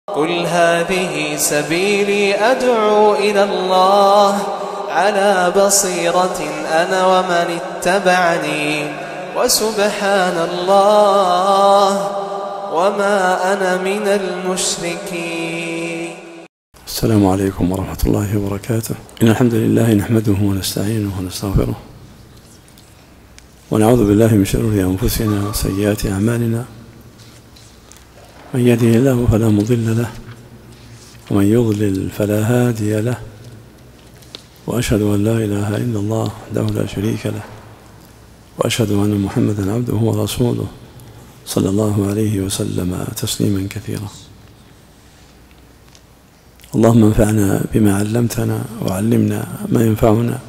قل هذه سبيلي أدعو إلى الله على بصيرة أنا ومن اتبعني وسبحان الله وما أنا من المشركين. السلام عليكم ورحمة الله وبركاته. إن الحمد لله نحمده ونستعينه ونستغفره ونعوذ بالله من شرور أنفسنا وسيئات أعمالنا، من يهده الله فلا مضل له ومن يضلل فلا هادي له، وأشهد أن لا إله إلا الله وحده لا شريك له، وأشهد أن محمدا عبده ورسوله صلى الله عليه وسلم تسليما كثيرا. اللهم انفعنا بما علمتنا وعلمنا ما ينفعنا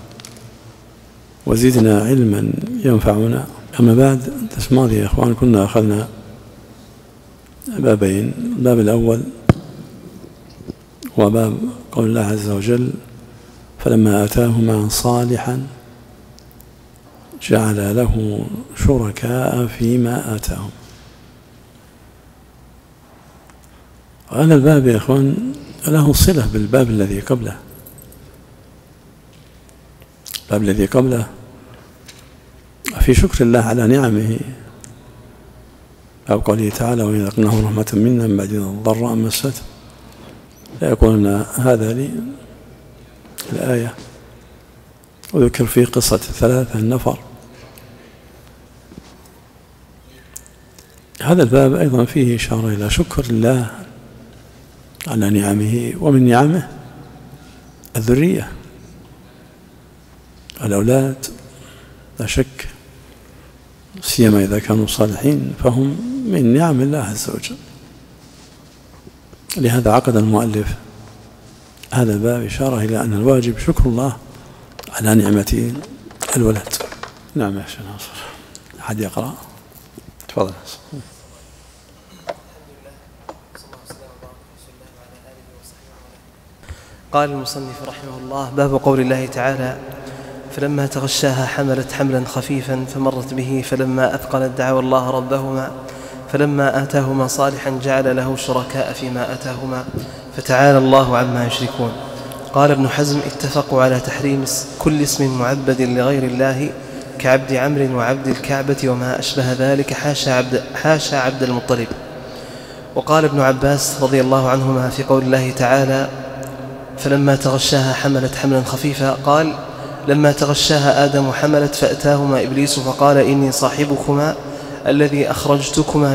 وزدنا علما ينفعنا. أما بعد، الدرس الماضي يا إخوان كنا أخذنا بابين. الباب الأول هو باب قول الله عز وجل: فلما آتاهما صالحا جعل له شركاء فيما آتاهم. هذا الباب يا إخوان له صلة بالباب الذي قبله. الباب الذي قبله في شكر الله على نعمه، باب قوله تعالى: وإن أذقناه رحمة منا من بعد ضراء مسته ليقولن هذا لي الآية. وذكر في قصة 3 نفر. هذا الباب أيضا فيه إشارة إلى شكر الله على نعمه، ومن نعمه الذرية، الأولاد لا شك، سيما إذا كانوا صالحين فهم من نعم الله عز وجل. لهذا عقد المؤلف هذا الباب إشارة إلى أن الواجب شكر الله على نعمة الولد. نعم يا شيخ ناصر، أحد يقرأ؟ تفضل. قال المصنف رحمه الله: باب قول الله تعالى: فلما تغشاها حملت حملا خفيفا فمرت به فلما أثقلت دعوا الله ربهما فلما آتاهما صالحا جعل له شركاء فيما آتاهما فتعالى الله عما يشركون. قال ابن حزم: اتفقوا على تحريم كل اسم معبد لغير الله كعبد عمرو وعبد الكعبة وما أشبه ذلك، حاشا عبد المطلب. وقال ابن عباس رضي الله عنهما في قول الله تعالى: فلما تغشاها حملت حملا خفيفا، قال: لما تغشاها آدم حملت فأتاهما إبليس فقال: إني صاحبكما الذي أخرجتكما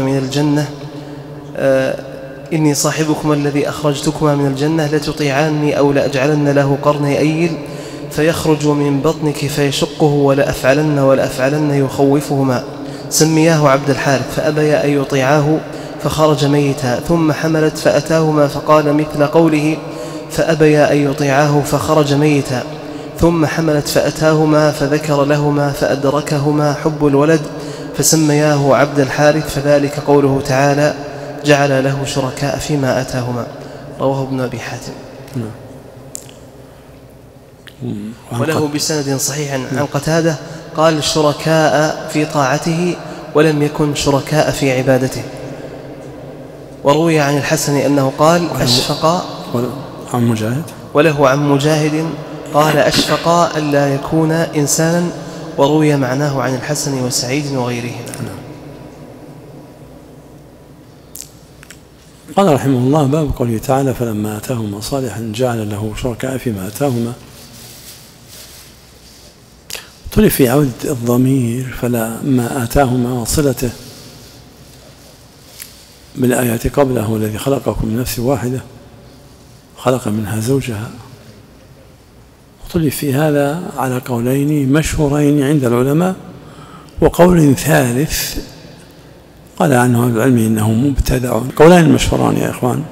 من الجنة لتطيعاني أو لأجعلن له قرني أيل فيخرج من بطنك فيشقه ولأفعلن يخوفهما. سمياه عبد الحارث فأبيا أن يطيعاه فخرج ميتا. ثم حملت فأتاهما فقال مثل قوله فأبيا أن يطيعاه فخرج ميتا. ثم حملت فأتاهما فذكر لهما فأدركهما حب الولد فسمياه عبد الحارث، فذلك قوله تعالى: جعل له شركاء فيما آتاهما. رواه ابن أبي حاتم. وله بسند صحيح عن قتادة قال: شركاء في طاعته ولم يكن شركاء في عبادته. وروي عن الحسن أنه قال: أشفق عن مجاهد، وله عن مجاهد قال: أشفق ألا يكون إنسانا. وروي معناه عن الحسن وسعيد وغيرهما. قال رحمه الله: باب قوله تعالى: فلما آتاهما صالحا جعل له شركاء فيما آتاهما. تلف في عود الضمير فلما آتاهما وصلته بالآيات قبله: الذي خلقكم من نفس واحدة خلق منها زوجها. وطلف في هذا على قولين مشهورين عند العلماء، وقول ثالث قال عنه أهل العلم إنه مبتدع. قولان مشهوران يا إخوان.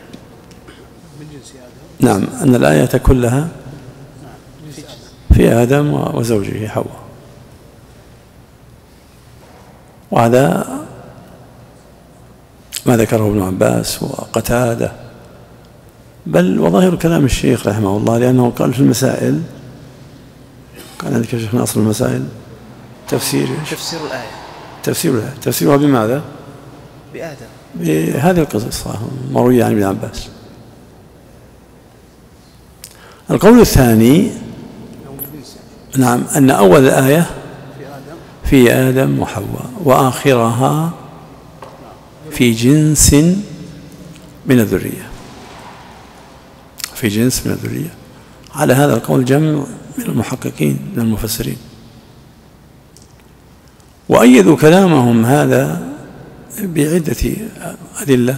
نعم، أن الآية كلها في آدم وزوجه حواء، وهذا ما ذكره ابن عباس وقتادة، بل وظاهر كلام الشيخ رحمه الله، لأنه قال في المسائل، كان عندك يا شيخ ناصر المسائل تفسير الآية، تفسيرها بماذا؟ بآدم بهذه القصة مروية عن ابن عباس. القول الثاني نعم أن أول الآية في آدم وحواء وآخرها في جنس من الذرية، في جنس من الذرية. على هذا القول جمع من المحققين من المفسرين، وأيدوا كلامهم هذا بعدة أدلة،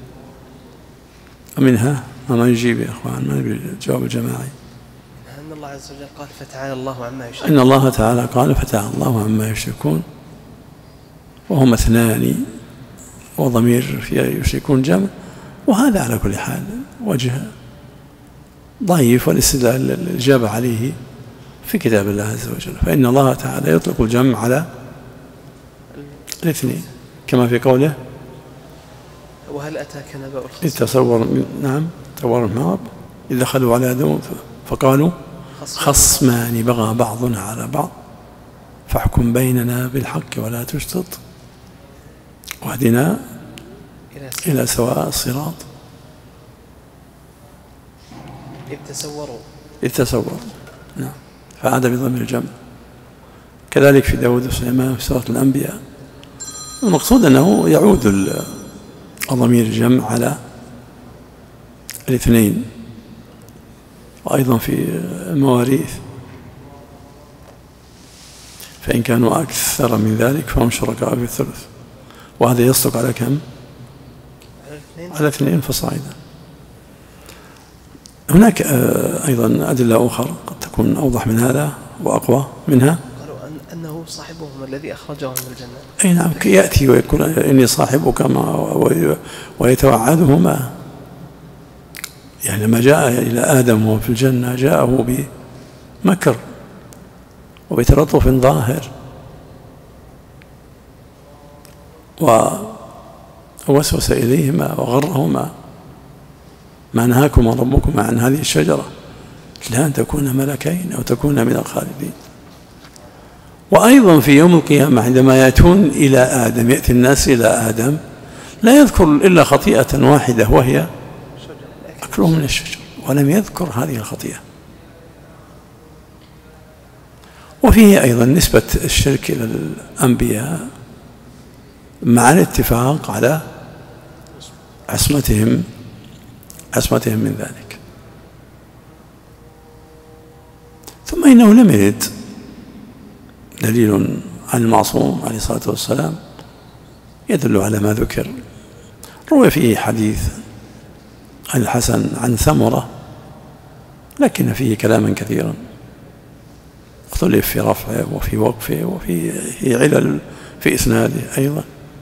ومنها ما يجيب يا أخوان، ما الجواب الجماعي. أن الله عز وجل قال فتعالى الله عما يشركون. إن الله تعالى قال فتعالى الله عما يشركون، وهم اثنان وضمير في يشركون جمع، وهذا على كل حال وجه ضعيف، والاستدلال الإجابة عليه في كتاب الله عز وجل، فإن الله تعالى يطلق الجمع على الاثنين كما في قوله وهل أتاك نبأ الخصم إذ تصور نعم تصور المغرب إذ دخلوا على آدم فقالوا خصمان بغى بعضنا على بعض فاحكم بيننا بالحق ولا تشطط واهدنا إلى سواء الصراط. إذ تصوروا نعم، فعاد بضمير الجمع. كذلك في داود وسليمان في سورة الأنبياء. المقصود أنه يعود ضمير الجمع على الاثنين، وأيضا في المواريث فإن كانوا أكثر من ذلك فهم شركاء في الثلث، وهذا يصدق على كم؟ على اثنين فصاعدا. هناك أيضا أدلة أخرى قد تكون أوضح من هذا وأقوى منها. قالوا أنه صاحبهم الذي أخرجهم من الجنة. أي نعم، يأتي ويقول إني صاحبك ويتوعدهما. يعني لما جاء إلى آدم وهو في الجنة جاءه بمكر وبتلطف ظاهر، ووسوس إليهما وغرهما ما نهاكما ربكما عن هذه الشجرة لا أن تكون ملكين أو تكون من الخالدين. وأيضا في يوم القيامة عندما يأتون إلى آدم، يأتي الناس إلى آدم لا يذكر إلا خطيئة واحدة وهي أكلهم من الشجر، ولم يذكر هذه الخطيئة. وفيه أيضا نسبة الشرك إلى الأنبياء مع الاتفاق على عصمتهم من ذلك. ثم إنه لم يرد دليل عن المعصوم عليه الصلاة والسلام يدل على ما ذكر. روي فيه حديث عن الحسن عن ثمرة، لكن فيه كلاما كثيرا، اختلف في رفعه وفي وقفه وفي علل في إسناده أيضا.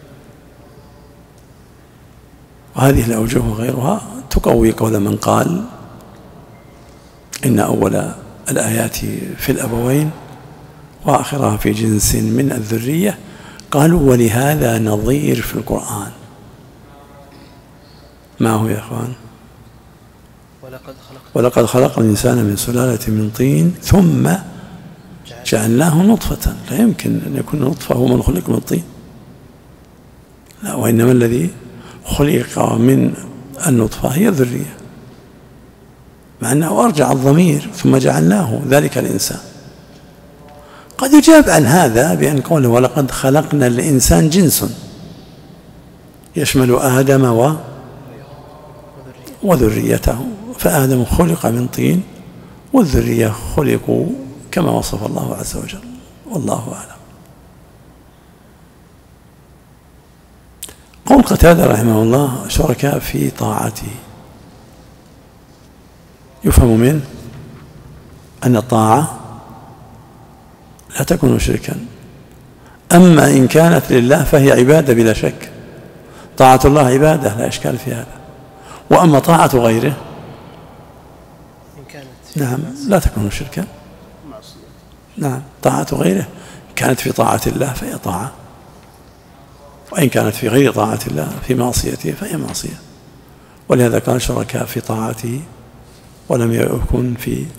وهذه الأوجه وغيرها تقوي قول من قال إن أول الآيات في الأبوين وآخرها في جنس من الذرية. قالوا ولهذا نظير في القرآن. ما هو يا أخوان؟ ولقد خلقنا الإنسان من سلالة من طين ثم جعلناه نطفة. لا يمكن أن يكون نطفة هو من خلق من الطين، لا، وإنما الذي خلق من النطفة هي الذرية، مع أنه أرجع الضمير ثم جعلناه ذلك الإنسان. قد يجاب عن هذا بأن قوله ولقد خلقنا الإنسان جنس يشمل آدم وذريته، فآدم خلق من طين والذرية خلقوا كما وصف الله عز وجل، والله أعلم. قول قتادة رحمه الله شركاء في طاعته، يفهم منه أن الطاعة لا تكون شركا، أما إن كانت لله فهي عبادة بلا شك. طاعة الله عبادة لا إشكال في هذا، وأما طاعة غيره نعم لا تكون شركا. نعم، طاعة غيره كانت في طاعة الله فهي طاعة، وإن كانت في غير طاعة الله في معصيته فهي معصية. ولهذا كان شركاء في طاعته ولم يكن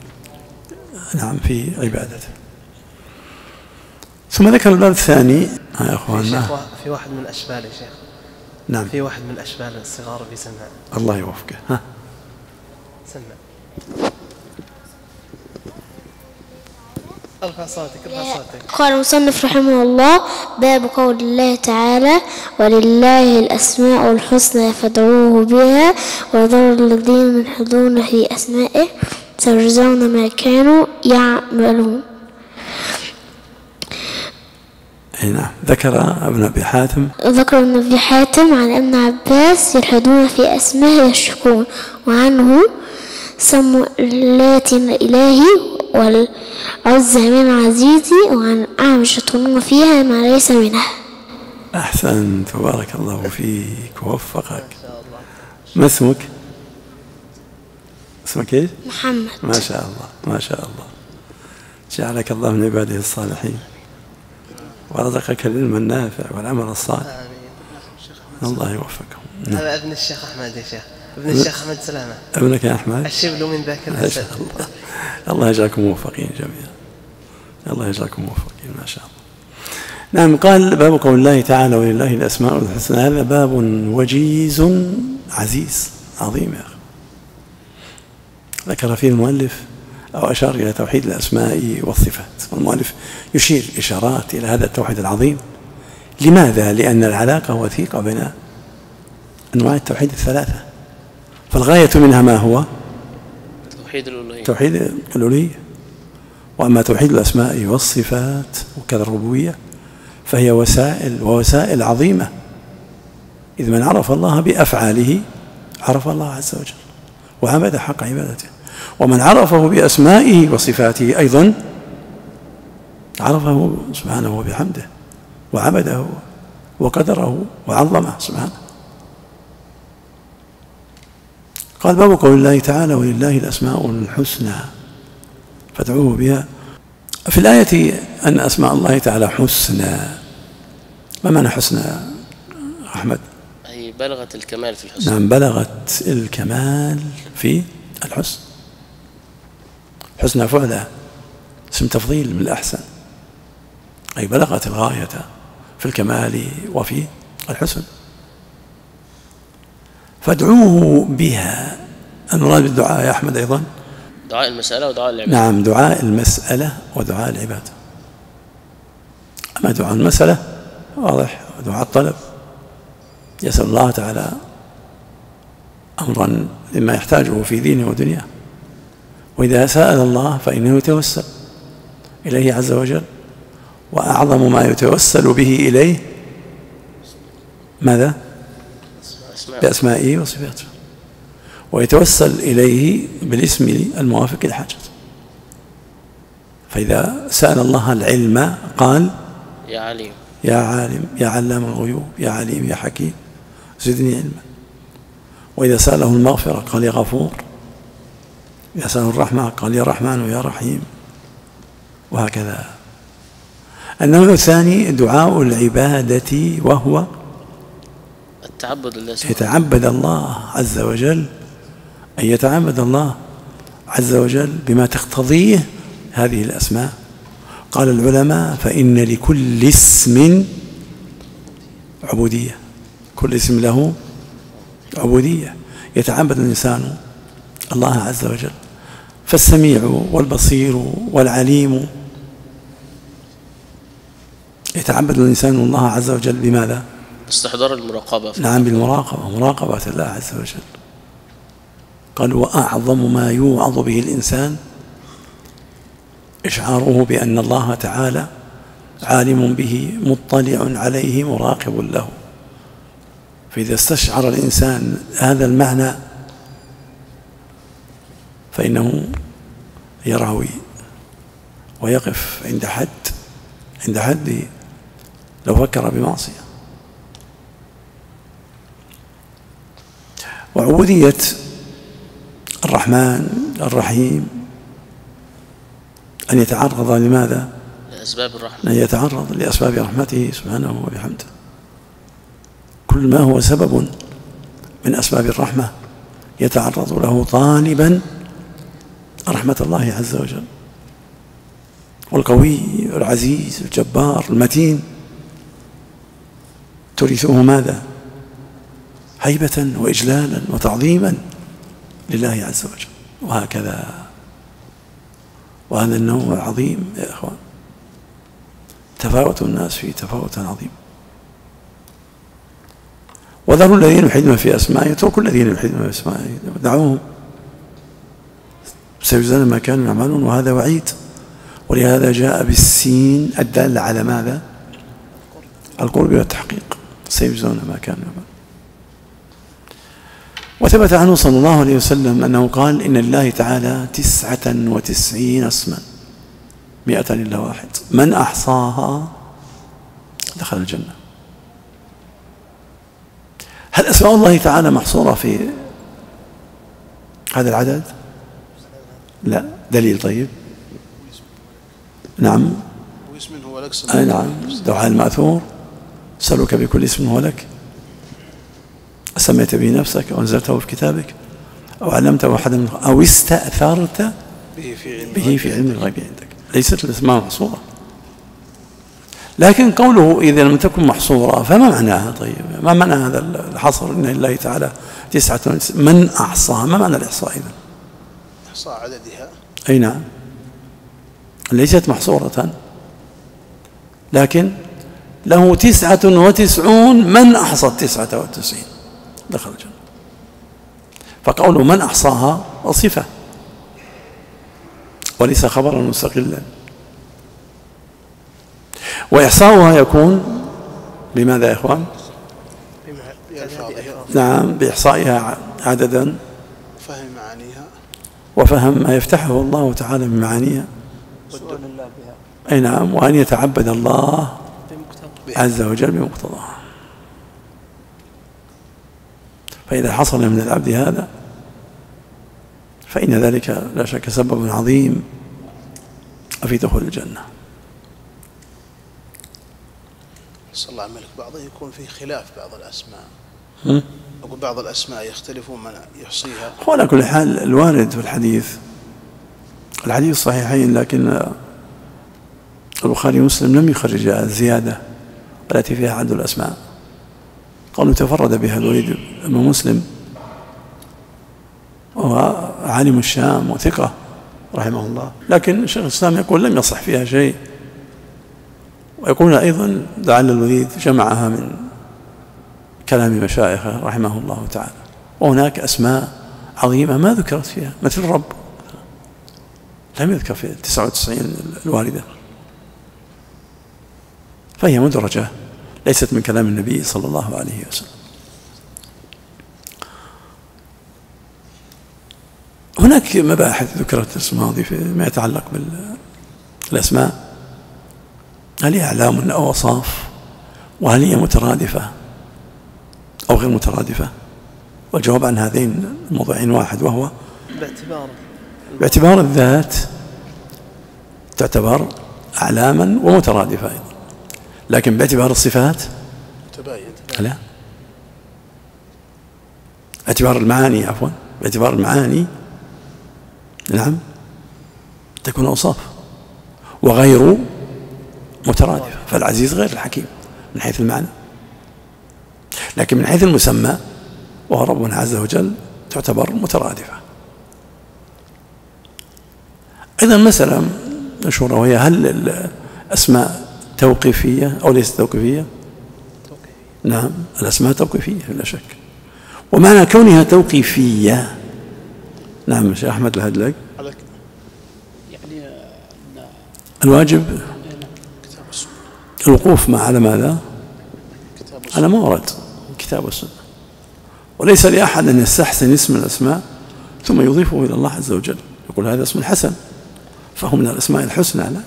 في عبادته. ثم ذكر الباب الثاني يا أخوان في واحد من الأشبال يا شيخ نعم. في واحد من الأشبال الصغار بيسمع. الله يوفقه. ها سمع. ارفع صوتك. قال المصنف رحمه الله: باب قول الله تعالى: ولله الأسماء الحسنى فادعوه بها وذروا الذين يلحدون في أسمائه سيجزون ما كانوا يعملون. نعم. ذكر ابن أبي حاتم عن ابن عباس: يلحدون في أسمائه يشكون، وعنه: سموا اللات إلهي والعزى من عزيزي، وعن أعمش يطلون فيها ما ليس منها. أحسنت، بارك الله فيك ووفقك. ما اسمك؟ اسمك ايش؟ محمد. ما شاء الله ما شاء الله، جعلك الله من عباده الصالحين ورزقك العلم النافع والعمل الصالح. آمين. الله يوفقكم. هذا ابن الشيخ أحمد يا شيخ، ابن الشيخ أحمد سلامة. ابنك يا أحمد؟ الشبل من ذاك الأسد. الله يجعلكم موفقين جميعا، الله يجعلكم موفقين ما شاء الله. نعم. قال: باب قول الله تعالى: ولله الأسماء الحسنى. هذا باب وجيز عزيز عظيم يا أخي. ذكر فيه المؤلف أو أشار إلى توحيد الأسماء والصفات، والمؤلف يشير إشارات إلى هذا التوحيد العظيم. لماذا؟ لأن العلاقة وثيقة بين أنواع التوحيد الثلاثة، فالغاية منها ما هو؟ توحيد الألوهية. وأما توحيد الأسماء والصفات وكذا الربوبية فهي ووسائل عظيمة، إذ من عرف الله بأفعاله عرف الله عز وجل وعبد حق عبادته، ومن عرفه بأسمائه وصفاته أيضا عرفه سبحانه وبحمده وعبده وقدره وعظمه سبحانه. قال: باب قول الله تعالى: ولله الأسماء الحسنى فادعوه بها. في الآية أن أسماء الله تعالى حسنى. ما معنى حسنى أحمد؟ أي بلغت الكمال في الحسن. نعم، بلغت الكمال في الحسن. حسنى فعلة اسم تفضيل من الأحسن، أي بلغت الغاية في الكمال وفي الحسن. فادعوه بها. المراد بالدعاء يا أحمد أيضا دعاء المسألة ودعاء العبادة. نعم، دعاء المسألة ودعاء العبادة. أما دعاء المسألة واضح، دعاء الطلب، يسأل الله تعالى أمرا لما يحتاجه في دينه ودنياه، وإذا سأل الله فإنه يتوسل إليه عز وجل، وأعظم ما يتوسل به إليه ماذا؟ بأسمائه وصفاته، ويتوسل إليه بالاسم الموافق للحاجة. فإذا سأل الله العلم قال: يا عليم يا عالم يا علام الغيوب يا عليم يا حكيم زدني علما. وإذا سأله المغفرة قال: يا غفور. إذا سأله الرحمة قال: يا رحمن يا رحيم، وهكذا. النوع الثاني دعاء العبادة، وهو التعبد لله، يتعبد الله عز وجل، أن يتعبد الله عز وجل بما تقتضيه هذه الأسماء. قال العلماء: فإن لكل اسم عبودية، كل اسم له عبودية يتعبد الإنسان الله عز وجل. فالسميع والبصير والعليم يتعبد الإنسان الله عز وجل بماذا؟ باستحضار المراقبة. نعم، بالمراقبة، مراقبة الله عز وجل. قال: وأعظم ما يوعظ به الإنسان إشعاره بأن الله تعالى عالم به مطلع عليه مراقب له. فإذا استشعر الإنسان هذا المعنى فإنه يرعوي ويقف عند حد لو فكر بمعصية. وعبودية الرحمن الرحيم أن يتعرض لماذا؟ لأسباب الرحمة، أن يتعرض لأسباب رحمته سبحانه وبحمده. كل ما هو سبب من أسباب الرحمة يتعرض له طالبا رحمة الله عز وجل. والقوي العزيز الجبار المتين تورثه ماذا؟ هيبة وإجلالا وتعظيما لله عز وجل. وهكذا، وهذا النوع عظيم يا إخوان، تفاوت الناس فيه تفاوتا عظيم. وذروا الذين يلحدون في أسمائه، اتركوا الذين يلحدون في أسمائه، دعوهم سيجزون ما كانوا يعملون. وهذا وعيد، ولهذا جاء بالسين الدالة على ماذا؟ القرب والتحقيق، سيجزون ما كانوا يعملون. وثبت عنه صلى الله عليه وسلم أنه قال: إن لله تعالى 99 اسما 100 إلا واحد، من أحصاها دخل الجنة. هل أسماء الله تعالى محصورة في هذا العدد؟ لا. دليل؟ طيب. نعم. واسم هو لك. أي نعم. دعاء المأثور: أسألك بكل اسم هو لك سميت به نفسك أو أنزلته في كتابك أو علمته أحدا من أو استأثرت به في علم الغيب عندك. ليست الأسماء محصورة، لكن قوله إذا لم تكن محصورة فما معناها؟ طيب، ما معنى هذا الحصر؟ إن لله تعالى 99، من أحصاها؟ ما معنى الإحصاء إذن؟ إحصاء عددها. أي نعم، ليست محصورة، لكن له 99، من أحصى 99 دخل الجنة. فقوله من أحصاها صفة وليس خبرا مستقلا. وإحصاؤها يكون بماذا يا إخوان؟ نعم، بإحصائها عددا، فهم معانيها، وفهم ما يفتحه الله تعالى من معانيها، أي نعم، وأن يتعبد الله عز وجل بمقتضاها. فإذا حصل من العبد هذا فإن ذلك لا شك سبب عظيم في دخول الجنة. صلى الله عليه وسلم. بعضه يكون فيه خلاف بعض الأسماء، أقول بعض الأسماء يختلفون من يحصيها. وعلى كل حال الوارد في الحديث صحيحين، لكن البخاري ومسلم لم يخرج الزيادة التي فيها عدد الأسماء، قالوا تفرد بها الوليد بن مسلم، وهو عالم الشام وثقة رحمه الله، لكن شيخ الإسلام يقول لم يصح فيها شيء، ويقول أيضا لعل الوليد جمعها من كلام مشايخه رحمه الله تعالى. وهناك أسماء عظيمة ما ذكرت فيها، مثل الرب لم يذكر في 99 الواردة، فهي مدرجة ليست من كلام النبي صلى الله عليه وسلم. هناك مباحث ذكرت الأسماء الماضي فيما يتعلق بالأسماء، هل هي أعلام أو أوصاف؟ وهل هي مترادفة أو غير مترادفة؟ والجواب عن هذين الموضوعين واحد، وهو باعتبار الذات تعتبر أعلاما ومترادفة أيضا، لكن باعتبار الصفات لا، باعتبار المعاني عفوا، باعتبار المعاني نعم تكون أوصاف وغير مترادفة. فالعزيز غير الحكيم من حيث المعنى، لكن من حيث المسمى وهو ربنا عز وجل تعتبر مترادفة. أيضا مسألة مشهورة، وهي هل الأسماء توقيفية أو ليست توقيفية؟ نعم، الأسماء توقيفية بلا شك. ومعنى كونها توقيفية، نعم شيخ أحمد الهدلق، يعني الواجب الوقوف مع على ماذا؟ على ما ورد الكتاب والسنة، وليس لأحد أن يستحسن اسم الأسماء ثم يضيفه إلى الله عز وجل، يقول هذا اسم حسن فهو من الأسماء الحسنى، لا.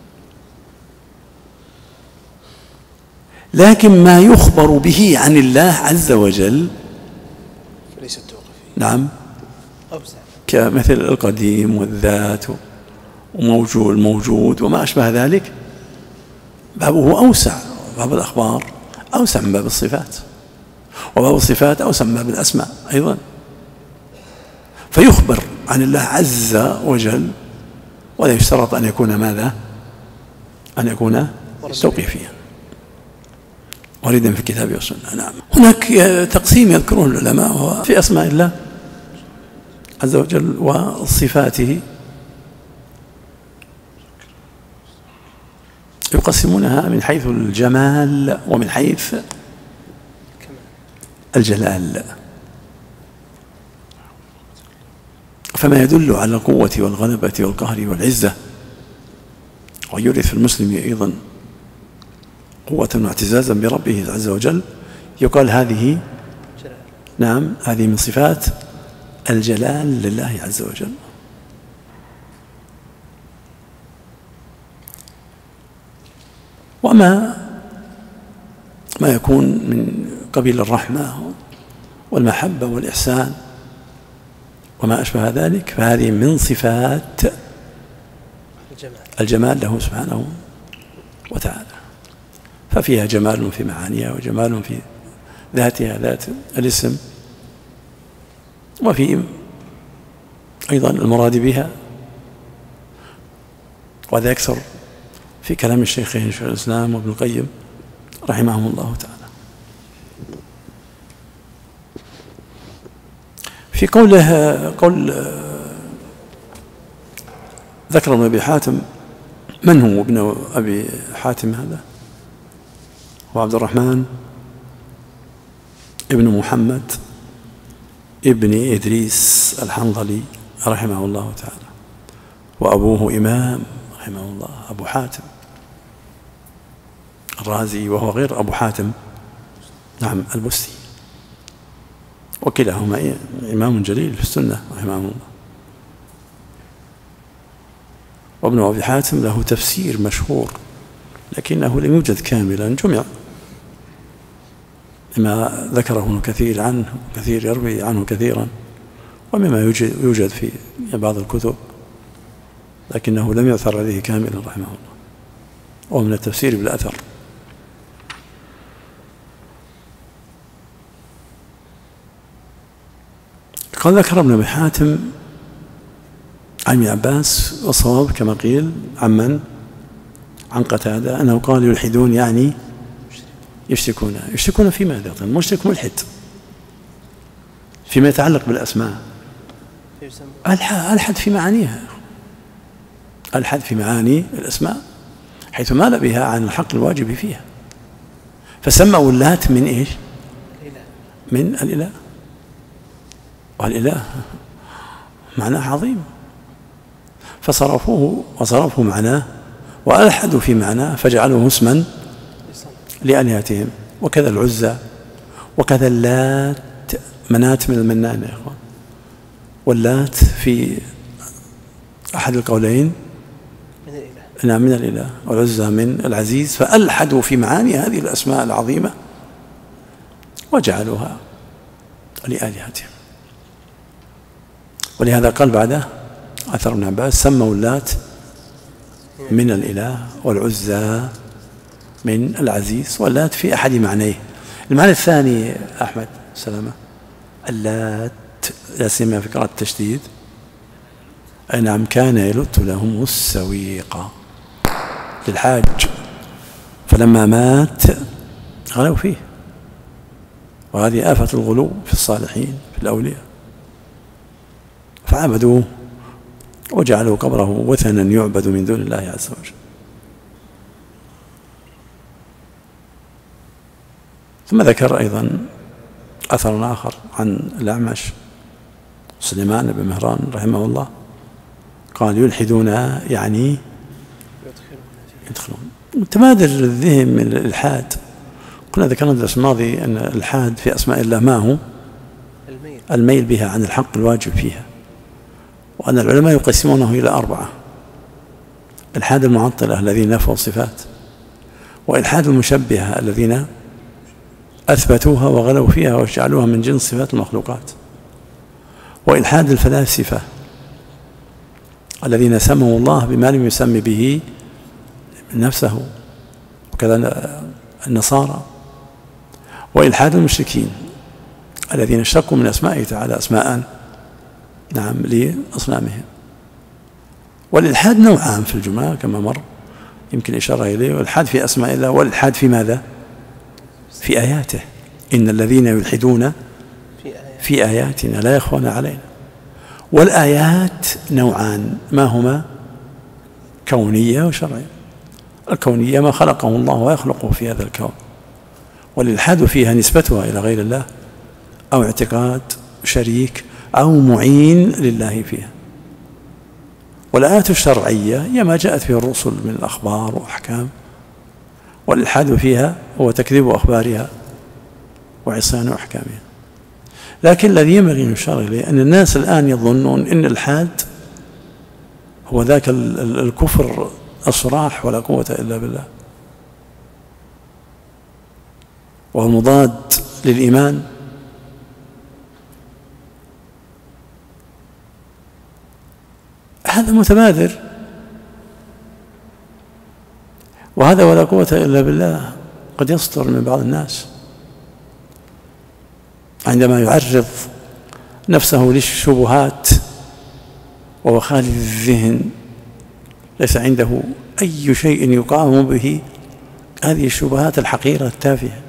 لكن ما يخبر به عن الله عز وجل فليس توقيفي، نعم، كمثل القديم والذات وموجود وما أشبه ذلك، بابه أوسع، باب الأخبار أوسع من باب الصفات، وباب الصفات أوسع من باب الأسماء أيضا. فيخبر عن الله عز وجل، ولا يشترط أن يكون ماذا؟ أن يكون توقيفيا وردا في الكتاب والسنة. نعم. هناك تقسيم يذكره العلماء وهو في أسماء الله عز وجل وصفاته، يقسمونها من حيث الجمال ومن حيث الجلال. فما يدل على القوة والغلبة والقهر والعزة ويورث المسلم أيضا قوة واعتزازا بربه عز وجل، يقال هذه نعم هذه من صفات الجلال لله عز وجل. وما يكون من قبيل الرحمة والمحبة والإحسان وما أشبه ذلك فهذه من صفات الجمال له سبحانه وتعالى، ففيها جمال في معانيها وجمال في ذاتها ذات الاسم، وفي أيضا المراد بها، وهذا أكثر في كلام الشيخين شيخ الإسلام وابن القيم رحمهم الله تعالى. في قول ذكر ابن أبي حاتم، من هو ابن أبي حاتم هذا؟ هو عبد الرحمن ابن محمد ابن إدريس الحنظلي رحمه الله تعالى، وأبوه إمام رحمه الله أبو حاتم الرازي، وهو غير أبو حاتم نعم البستي، وكلاهما إمام جليل في السنة رحمه الله. وابن أبي حاتم له تفسير مشهور لكنه لم يوجد كاملا، جمع مما ذكره ابن كثير عنه، كثير يروي عنه كثيرا، ومما يوجد في بعض الكتب لكنه لم يؤثر عليه كاملا رحمه الله، ومن التفسير بالأثر. قال ذكر ابن أبي حاتم عن ابن عباس، والصواب كما قيل عن قتادة أنه قال يلحدون يعني يشركون في ماذا؟ مشرك ملحد فيما يتعلق بالأسماء، ألحد في معانيها، ألحد في معاني الأسماء حيث مال بها عن الحق الواجب فيها، فسموا اللات من إيش؟ من الإله، والإله معناه عظيم، فصرفوه معناه وألحدوا في معناه فجعلوه اسما لآلهتهم. وكذا العزى، وكذا اللات، منات من المنان يا إخوان، واللات في أحد القولين من الإله، والعزى من العزيز، فألحدوا في معاني هذه الأسماء العظيمة وجعلوها لآلهتهم. ولهذا قال بعده أثر ابن عباس سموا اللات من الإله والعزى من العزيز، واللات في أحد معنيه. المعنى الثاني أحمد سلامة، اللات لا سيما في قراءة التشديد، أي نعم كان يلت لهم السويق للحاج، فلما مات غلوا فيه، وهذه آفة الغلو في الصالحين في الأولياء، فعبدوه وجعلوا قبره وثنا يعبد من دون الله عز وجل. ثم ذكر أيضا أثر آخر عن الأعمش سليمان بن مهران رحمه الله، قال يلحدون يعني يدخلون. تبادر الذهن من الإلحاد، كنا ذكرنا الدرس الماضي أن الإلحاد في أسماء الله ما هو؟ الميل بها عن الحق الواجب فيها، وأن العلماء يقسمونه إلى 4: إلحاد المعطلة الذين نفوا الصفات، وإلحاد المشبهة الذين أثبتوها وغلوا فيها وجعلوها من جنس صفات المخلوقات، وإلحاد الفلاسفة الذين سموا الله بما لم يسم به نفسه، وكذا النصارى، وإلحاد المشركين الذين اشتقوا من أسمائه تعالى أسماء نعم لأصنامهم. والإلحاد نوعان في الجملة كما مر يمكن إشارة إليه، والإلحاد في أسماء الله، والإلحاد في ماذا؟ في آياته، إن الذين يلحدون في آياتنا لا يخفون علينا. والآيات نوعان، ما هما؟ كونية وشرعية. الكونية ما خلقه الله ويخلقه في هذا الكون، والإلحاد فيها نسبتها إلى غير الله أو اعتقاد شريك أو معين لله فيها. والآيات الشرعية هي ما جاءت فيها الرسل من الأخبار وأحكام، والإلحاد فيها هو تكذيب أخبارها وعصيان أحكامها. لكن الذي ينبغي أن يشار إليه أن الناس الآن يظنون أن الإلحاد هو ذاك الكفر الصراح ولا قوة إلا بالله، وهو مضاد للإيمان. هذا متبادر، وهذا ولا قوة إلا بالله قد يصدر من بعض الناس عندما يعرض نفسه للشبهات وهو خالي الذهن، ليس عنده أي شيء يقاوم به هذه الشبهات الحقيرة التافهة،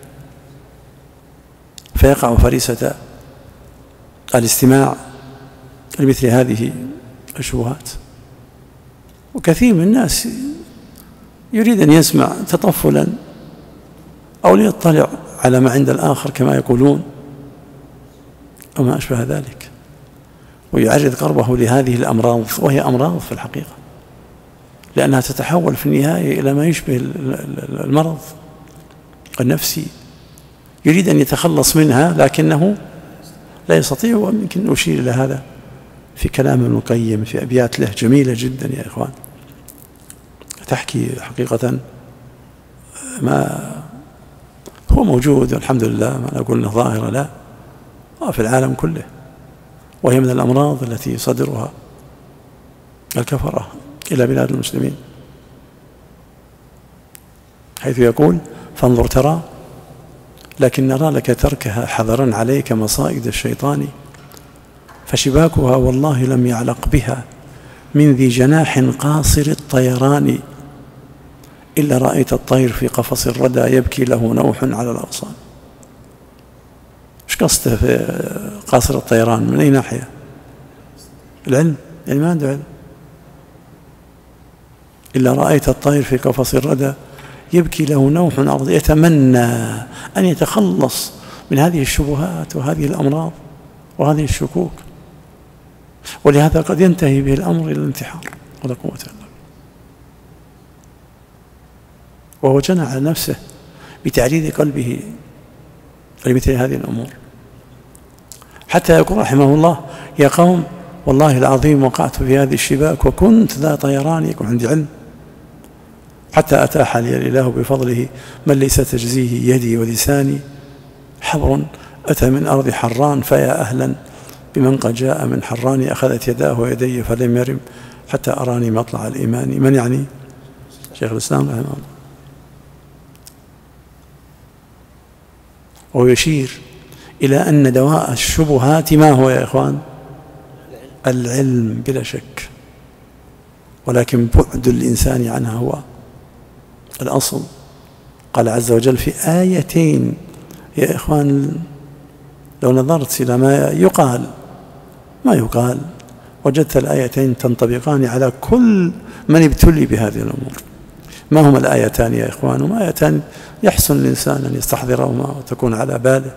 فيقع فريسة الاستماع لمثل هذه الشبهات. وكثير من الناس يريد أن يسمع تطفلا أو ليطلع على ما عند الآخر كما يقولون أو ما أشبه ذلك، ويعرض قلبه لهذه الأمراض، وهي أمراض في الحقيقة، لأنها تتحول في النهاية إلى ما يشبه المرض النفسي. يريد أن يتخلص منها لكنه لا يستطيع. ويمكن أشير إلى هذا في كلام ابن القيم في أبيات له جميلة جدا يا إخوان، تحكي حقيقة ما هو موجود الحمد لله، ما نقول أنه ظاهرة، لا، في العالم كله، وهي من الأمراض التي يصدرها الكفرة إلى بلاد المسلمين، حيث يقول: فانظر ترى لكن نرى لك تركها حذرا عليك مصائد الشيطان، فشباكها والله لم يعلق بها من ذي جناح قاصر الطيران، إلا رأيت الطير في قفص الردى يبكي له نوح على الأغصان. ايش قصده في قاصر الطيران؟ من أي ناحية؟ العلم، يعني ما عنده علم. إلا رأيت الطير في قفص الردى يبكي له نوح على الأرض، يتمنى أن يتخلص من هذه الشبهات وهذه الأمراض وهذه الشكوك، ولهذا قد ينتهي به الأمر إلى الانتحار ولا قوة إلا بالله. وهو جنى على نفسه بتعريض قلبه لمثل هذه الأمور، حتى يقول رحمه الله: يا قوم والله العظيم وقعت في هذه الشباك وكنت ذا طيران، يكون عندي علم، حتى أتاح لي الإله بفضله من ليس تجزيه يدي ولساني، حبر أتى من أرض حران، فيا أهلا بمن قد جاء من حران، أخذت يداه ويدي فلم يرم حتى أراني مطلع الإيمان. من يعني؟ شيخ الإسلام رحمه الله. ويشير إلى أن دواء الشبهات ما هو يا إخوان؟ العلم بلا شك، ولكن بعد الإنسان عنها هو الأصل. قال عز وجل في آيتين يا إخوان، لو نظرت إلى ما يقال وجدت الآيتين تنطبقان على كل من ابتلي بهذه الأمور. ما هما الآيتان يا إخوان؟ وما آيتان يحسن الإنسان أن يستحضرهما وتكون على باله،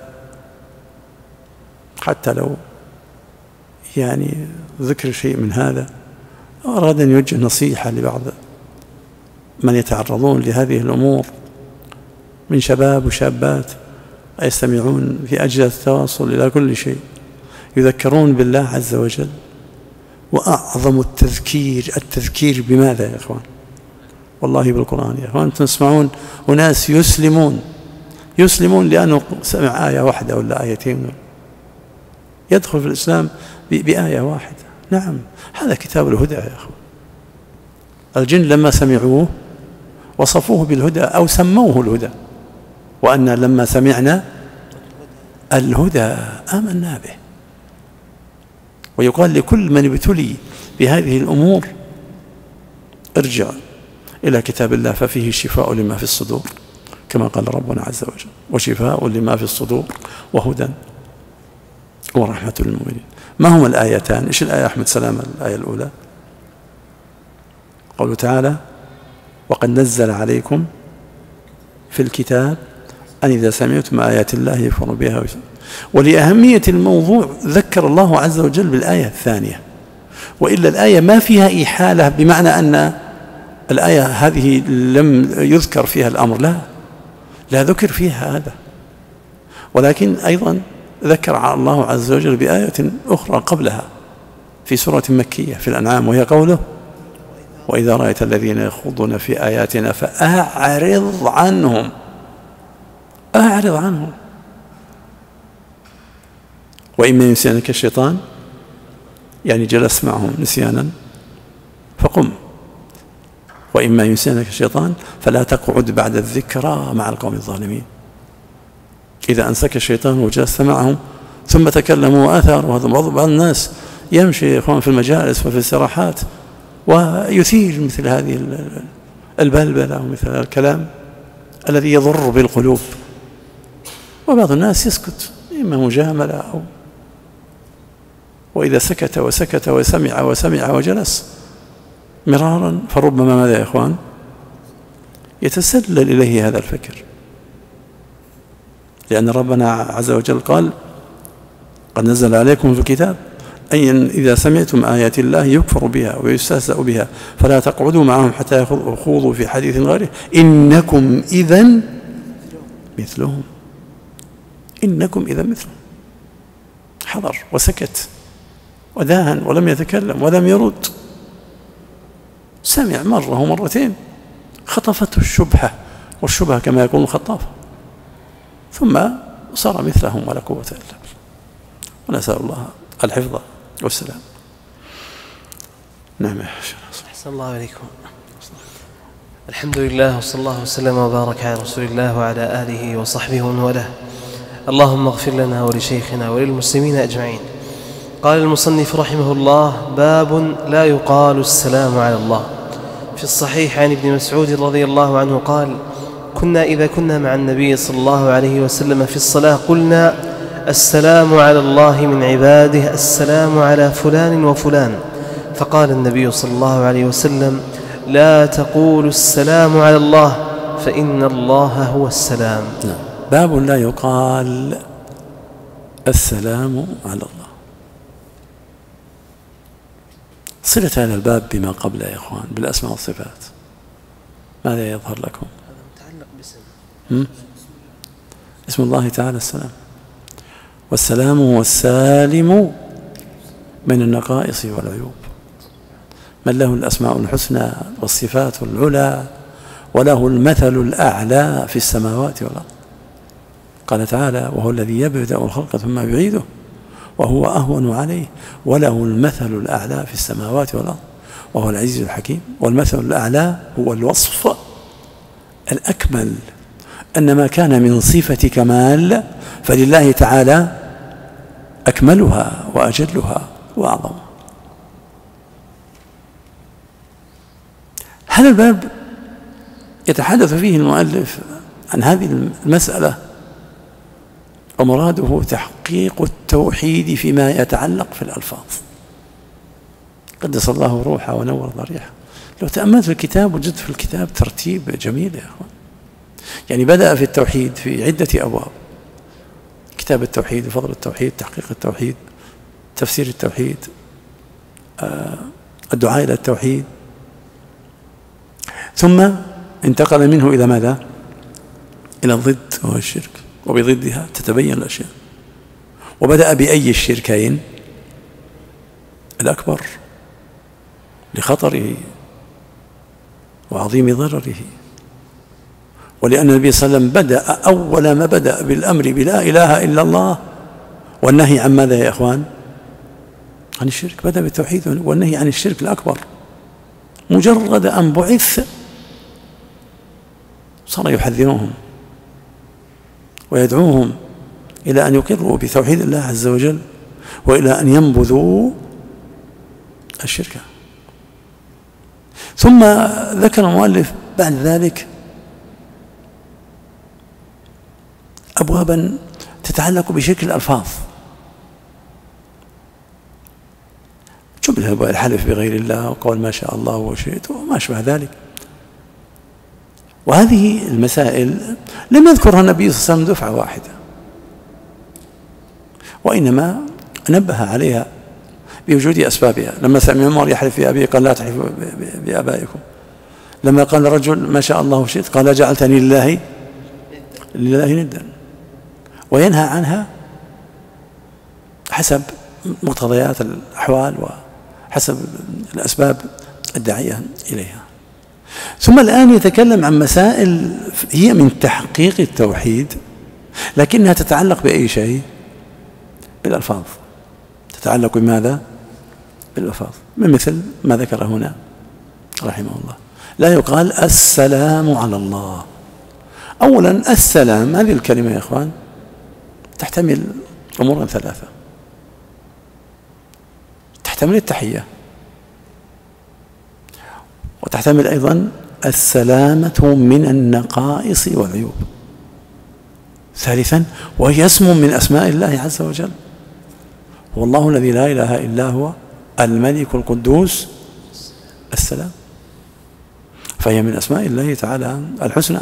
حتى لو يعني ذكر شيء من هذا أراد أن يوجه نصيحة لبعض من يتعرضون لهذه الأمور من شباب وشابات يستمعون في أجهزة التواصل إلى كل شيء، يذكرون بالله عز وجل. وأعظم التذكير بماذا يا إخوان؟ والله بالقرآن يا إخوان. تسمعون وناس يسلمون لأنه سمع آية واحدة ولا آيتين، يدخل في الإسلام بآية واحدة. نعم، هذا كتاب الهدى يا أخوان. الجن لما سمعوه وصفوه بالهدى أو سموه الهدى، وأن لما سمعنا الهدى آمنا به. ويقال لكل من ابتلي بهذه الأمور: ارجع إلى كتاب الله ففيه الشفاء لما في الصدور. كما قال ربنا عز وجل: وشفاء لما في الصدور وهدى ورحمة للمؤمنين. ما هما الآيتان؟ إيش الآية أحمد سلام؟ الآية الأولى قوله تعالى: وقد نزل عليكم في الكتاب أن إذا سمعتم آيات الله يكفر بها. ولأهمية الموضوع ذكر الله عز وجل بالآية الثانية، وإلا الآية ما فيها إحالة بمعنى أن الآية هذه لم يذكر فيها الأمر، لا ذكر فيها هذا، ولكن أيضا ذكر الله عز وجل بآية أخرى قبلها في سورة مكية في الأنعام، وهي قوله: وإذا رأيت الذين يخوضون في آياتنا فأعرض عنهم. أعرض عنهم. وإما ينسينك الشيطان، يعني جلس معهم نسيانا فقم، وإما ينسينك الشيطان فلا تقعد بعد الذكرى مع القوم الظالمين. إذا أنسك الشيطان وجلست معهم ثم تكلموا وآثاروا. هذا بعض الناس يمشي إخوان في المجالس وفي الاستراحات ويثير مثل هذه البلبلة ومثل الكلام الذي يضر بالقلوب، وبعض الناس يسكت، إما مجاملة أو وإذا سكت وسكت وسمع وجلس مرارا فربما ماذا يا إخوان؟ يتسلل إليه هذا الفكر، لأن ربنا عز وجل قال: قد نزل عليكم في الكتاب أن إذا سمعتم آيات الله يكفر بها ويستهزأ بها فلا تقعدوا معهم حتى يخوضوا في حديث غيره إنكم إذن مثلهم. إنكم إذن مثلهم. حضر وسكت وداهن ولم يتكلم ولم يرد، سمع مرة ومرتين خطفته الشبهة، والشبهة كما يكون خطافة، ثم صار مثلهم ولا قوة إلا بالله. ونسأل الله الحفظ والسلام. نعم يا شيخ. أحسن الله عليكم. الحمد لله وصلى الله وسلم وبارك على رسول الله وعلى آله وصحبه ومن والاه. اللهم اغفر لنا ولشيخنا وللمسلمين أجمعين. قال المصنف رحمه الله: باب لا يقال السلام على الله. في الصحيح عن ابن مسعود رضي الله عنه قال: كنا إذا كنا مع النبي صلى الله عليه وسلم في الصلاة قلنا: السلام على الله من عباده، السلام على فلان وفلان. فقال النبي صلى الله عليه وسلم: لا تقولوا السلام على الله فإن الله هو السلام. باب لا يقال السلام على الله. صلة هذا الباب بما قبله يا إخوان بالأسماء والصفات ماذا يظهر لكم؟ هذا متعلق باسم اسم الله تعالى السلام، والسلام هو السالم من النقائص والعيوب، من له الأسماء الحسنى والصفات العلى وله المثل الأعلى في السماوات والأرض. قال تعالى: وهو الذي يبدأ الخلق ثم يعيده وهو أهون عليه وله المثل الأعلى في السماوات والأرض وهو العزيز الحكيم. والمثل الأعلى هو الوصف الأكمل، أن ما كان من صفة كمال فلله تعالى أكملها وأجلها وأعظمها. هذا الباب يتحدث فيه المؤلف عن هذه المسألة، ومراده تحقيق التوحيد فيما يتعلق في الألفاظ. قدس الله روحه ونور ضريحه. لو تأملت في الكتاب وجدت في الكتاب ترتيب جميل يا أخوان. يعني بدأ في التوحيد في عدة أبواب: كتاب التوحيد، فضل التوحيد، تحقيق التوحيد، تفسير التوحيد، الدعاء إلى التوحيد، ثم انتقل منه إلى ماذا؟ إلى الضد وهو الشرك، وبضدها تتبين الأشياء. وبدأ بأي الشركين؟ الأكبر لخطره وعظيم ضرره، ولأن النبي صلى الله عليه وسلم بدأ أول ما بدأ بالأمر بلا إله إلا الله والنهي عن ماذا يا إخوان؟ عن الشرك. بدأ بالتوحيد والنهي عن الشرك الأكبر. مجرد أن بعث صار يحذرهم ويدعوهم إلى أن يقروا بتوحيد الله عز وجل وإلى أن ينبذوا الشرك. ثم ذكر المؤلف بعد ذلك أبوابا تتعلق بشكل الألفاظ، جملة الحلف بغير الله وقول ما شاء الله وشئت وما شابه ذلك. وهذه المسائل لم يذكرها النبي صلى الله عليه وسلم دفعة واحدة، وإنما نبه عليها بوجود أسبابها. لما سمع عمر يحلف بأبيه قال لا تحلفوا بآبائكم. لما قال رجل ما شاء الله وشئت قال جعلتني لله ندا. وينهى عنها حسب مقتضيات الأحوال وحسب الأسباب الداعية إليها. ثم الآن يتكلم عن مسائل هي من تحقيق التوحيد، لكنها تتعلق بأي شيء؟ بالألفاظ. تتعلق بماذا؟ بالألفاظ، من مثل ما ذكر هنا رحمه الله. لا يقال السلام على الله. أولا السلام هذه الكلمة يا إخوان تحتمل أمورا ثلاثة. تحتمل التحية، وتحتمل أيضا السلامة من النقائص والعيوب. ثالثا وهي اسم من أسماء الله عز وجل، هو الله الذي لا إله إلا هو الملك القدوس السلام، فهي من أسماء الله تعالى الحسنى.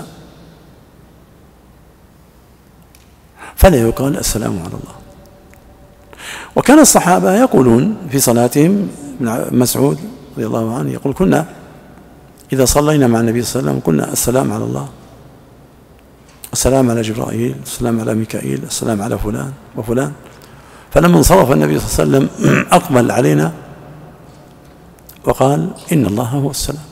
فلا يقال السلام على الله. وكان الصحابة يقولون في صلاتهم، ابن مسعود رضي الله عنه يقول كنا إذا صلينا مع النبي صلى الله عليه وسلم قلنا السلام على الله، السلام على جبرائيل، السلام على ميكائيل، السلام على فلان وفلان. فلما انصرف النبي صلى الله عليه وسلم أقبل علينا وقال إن الله هو السلام،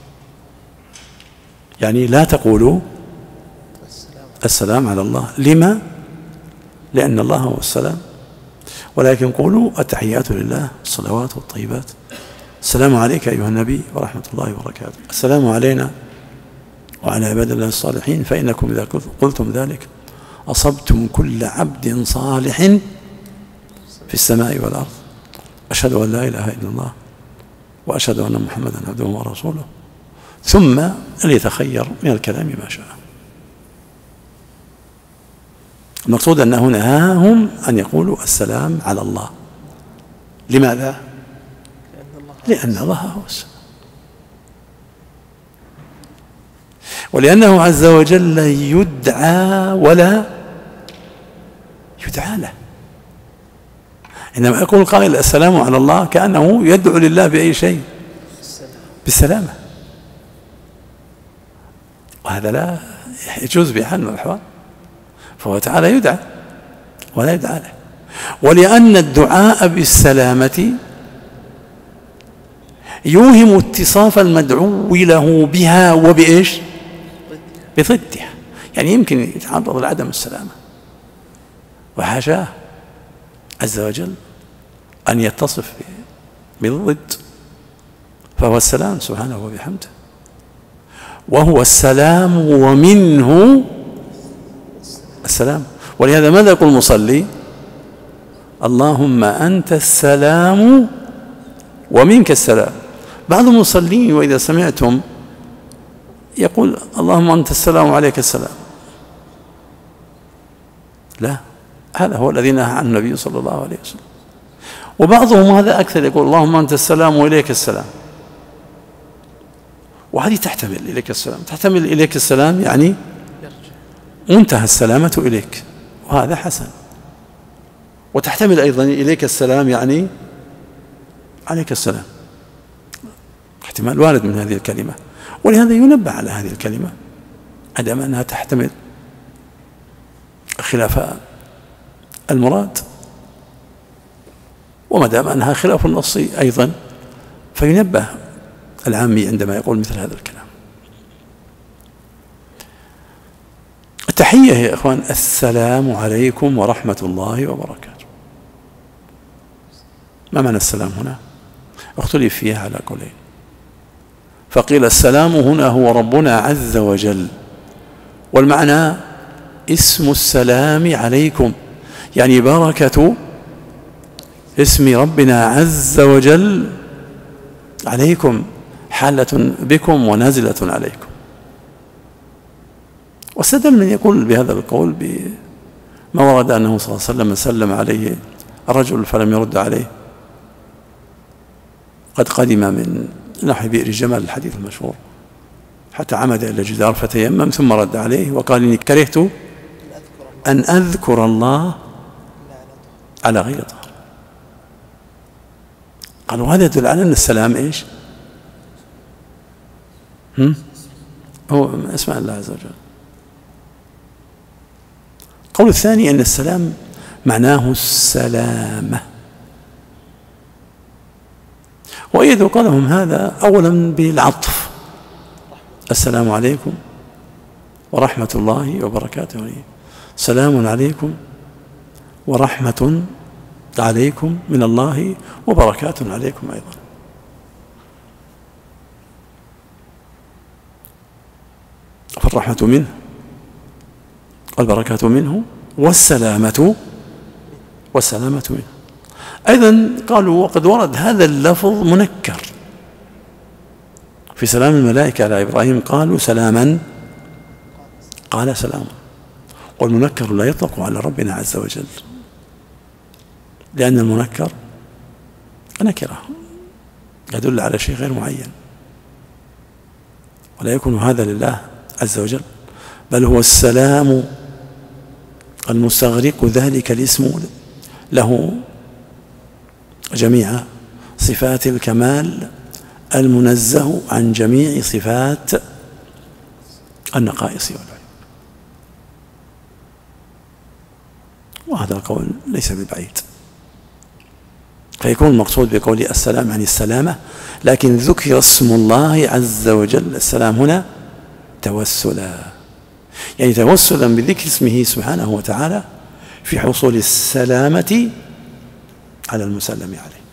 يعني لا تقولوا السلام على الله. لما؟ لأن الله هو السلام، ولكن قولوا التحيات لله الصلوات والطيبات. السلام عليك أيها النبي ورحمة الله وبركاته. السلام علينا وعلى عباد الله الصالحين، فإنكم إذا قلتم ذلك أصبتم كل عبد صالح في السماء والأرض. أشهد أن لا إله إلا الله وأشهد أن محمدا عبده ورسوله، ثم ليتخير من الكلام ما شاء. المقصود أنه نهاهم أن يقولوا السلام على الله. لماذا؟ لأن الله هو السلام، ولأنه عز وجل يدعى ولا يدعى له. إنما يقول قائل السلام على الله كأنه يدعو لله بأي شيء؟ بالسلامة، وهذا لا يجوز بحال من الأحوال. فهو تعالى يدعى ولا يدعى له. ولأن الدعاء بالسلامة يوهم اتصاف المدعو له بها وبإيش؟ بضدها. يعني يمكن يتعرض لعدم السلامة، وحاشاه عز وجل أن يتصف بالضد، فهو السلام سبحانه وبحمده، وهو السلام ومنه السلام. ولهذا ماذا يقول المصلي؟ اللهم أنت السلام ومنك السلام. بعض المصلين وإذا سمعتم يقول اللهم أنت السلام وعليك السلام. لا، هذا هو الذي نهى عنه النبي صلى الله عليه وسلم. وبعضهم هذا أكثر، يقول اللهم أنت السلام وإليك السلام. وهذه تحتمل إليك السلام، تحتمل إليك السلام يعني منتهى السلامة إليك، وهذا حسن. وتحتمل أيضا إليك السلام يعني عليك السلام، احتمال وارد من هذه الكلمة. ولهذا ينبه على هذه الكلمة عندما أنها تحتمل خلاف المراد، وما دام أنها خلاف النص أيضا فينبه العامي عندما يقول مثل هذا الكلام. التحية يا إخوان السلام عليكم ورحمة الله وبركاته. ما معنى السلام هنا؟ اختلف فيها على قولين. فقيل السلام هنا هو ربنا عز وجل، والمعنى اسم السلام عليكم، يعني بركة اسم ربنا عز وجل عليكم، حالة بكم ونازلة عليكم. واستدل من يقول بهذا القول ما ورد أنه صلى الله عليه وسلم سلم عليه الرجل فلم يرد عليه، قد قدم من نحو بئر جمل، الحديث المشهور، حتى عمد إلى جدار فتيمم ثم رد عليه وقال إني كرهت أن أذكر الله على غير طهر. قالوا هذا يدل على أن السلام إيش؟ هو اسمع الله عز وجل. القول الثاني أن السلام معناه السلامة، وأيدوا قولهم هذا أولا بالعطف، السلام عليكم ورحمة الله وبركاته، سلام عليكم ورحمة عليكم من الله وبركاته عليكم أيضا. فالرحمة منه والبركة منه والسلامة منه. أيضا قالوا وقد ورد هذا اللفظ منكر في سلام الملائكة على إبراهيم، قالوا سلاما، قال سلاما، والمنكر لا يطلق على ربنا عز وجل، لأن المنكر نكرة يدل على شيء غير معين، ولا يكون هذا لله عز وجل، بل هو السلام المستغرق ذلك الاسم له جميع صفات الكمال المنزه عن جميع صفات النقائص والعيوب. وهذا القول ليس ببعيد، فيكون المقصود بقول السلام عن السلامة، لكن ذكر اسم الله عز وجل السلام هنا توسلا، يعني توسلا بذكر اسمه سبحانه وتعالى في حصول السلامة على المسلم عليه.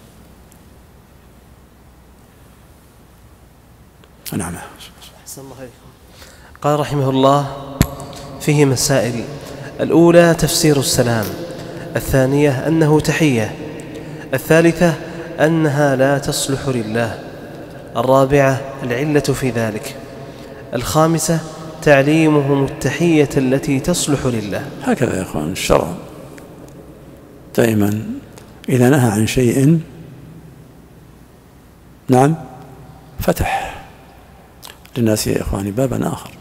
نعم. أحسن الله عليكم. قال رحمه الله: فيه مسائل: الأولى تفسير السلام، الثانية أنه تحية، الثالثة أنها لا تصلح لله، الرابعة العلة في ذلك، الخامسة تعليمهم التحية التي تصلح لله. هكذا يا أخوان الشرع دائما إذا نهى عن شيء نعم فتح للناس يا إخواني بابا آخر.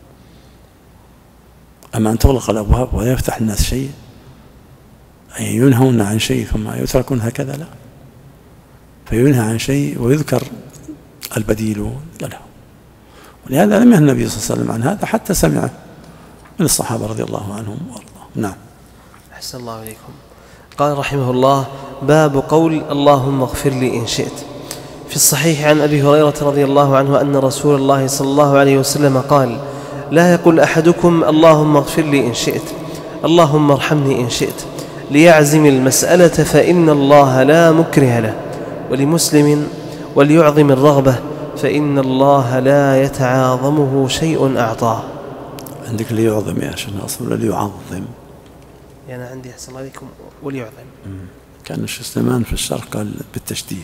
أما أن تغلق الأبواب ولا يفتح الناس شيء، أي ينهون عن شيء ثم يتركون هكذا، لا، فينهى عن شيء ويذكر البديل له. ولهذا لم ينهى النبي صلى الله عليه وسلم عن هذا حتى سمعه من الصحابة رضي الله عنهم وارضاهم. نعم. أحسن الله عليكم. قال رحمه الله: باب قول اللهم اغفر لي إن شئت. في الصحيح عن أبي هريرة رضي الله عنه أن رسول الله صلى الله عليه وسلم قال: لا يقل أحدكم اللهم اغفر لي إن شئت، اللهم ارحمني إن شئت، ليعزم المسألة فإن الله لا مكره له، ولمسلم: وليعظم الرغبة فإن الله لا يتعاظمه شيء أعطاه. عندك ليعظم يا شيخ ناصر ولا ليعظم؟ يعني عندي أحسن الله عليكم وليعظم. كان الشيخ سليمان في الشرح قال بالتشديد.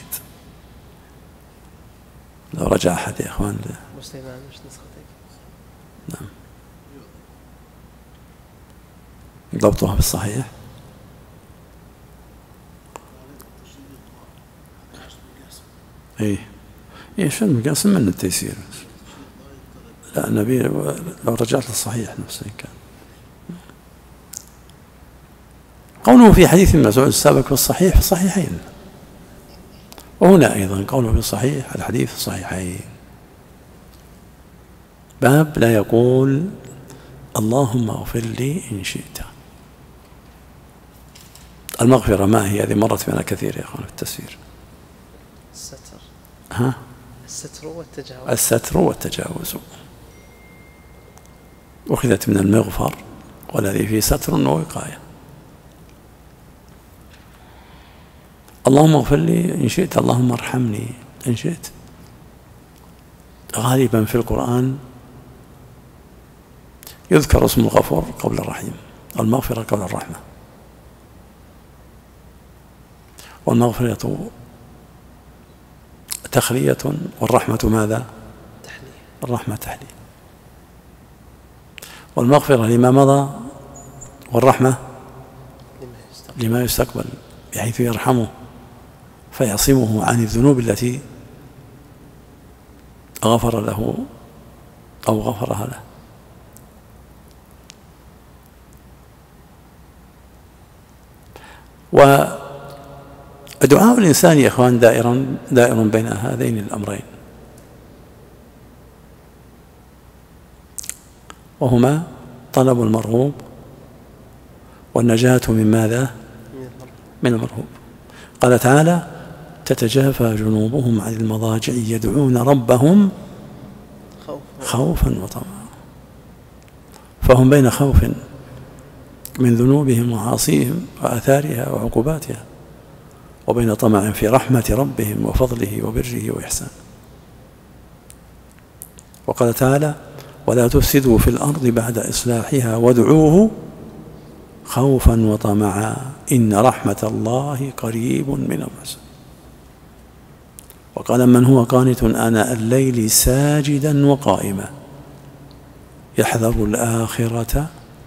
لو رجع أحد يا إخوان سليمان مش نسختك. نعم. ضبطها بالصحيح. ايه شو المقاسم من التيسير؟ لا النبي لو رجعت للصحيح نفسه كان. قوله في حديث مسعود السابق في الصحيح في الصحيحين، وهنا أيضا قوله في الصحيح الحديث في الصحيحين. باب لا يقول اللهم اغفر لي إن شئت. المغفرة ما هي؟ هذه مرت بنا كثير يا أخوان في التفسير. الستر. ها؟ الستر والتجاوز. الستر والتجاوز أخذت من المغفر والذي فيه ستر ووقاية. اللهم اغفر لي إن شئت، اللهم ارحمني إن شئت. غالبا في القرآن يذكر اسم الغفور قبل الرحيم، المغفرة قبل الرحمة، والمغفرة تخلية والرحمة ماذا؟ تحلية. الرحمة تحلية. والمغفرة لما مضى والرحمة لما يستقبل، بحيث يرحمه فيعصمه عن الذنوب التي غفر له أو غفرها له. ودعاء الإنسان يا إخوان دائر بين هذين الأمرين، وهما طلب المرغوب والنجاة من ماذا؟ من المرهوب. قال تعالى: تتجافى جنوبهم عن المضاجع يدعون ربهم خوفا وطمعا. فهم بين خوف من ذنوبهم وعاصيهم وآثارها وعقوباتها، وبين طمع في رحمة ربهم وفضله وبره وإحسانه. وقال تعالى: ولا تفسدوا في الأرض بعد إصلاحها وادعوه خوفا وطمعا إن رحمة الله قريب من المحسنين. وقال: من هو قانت آناء الليل ساجدا وقائما يحذر الآخرة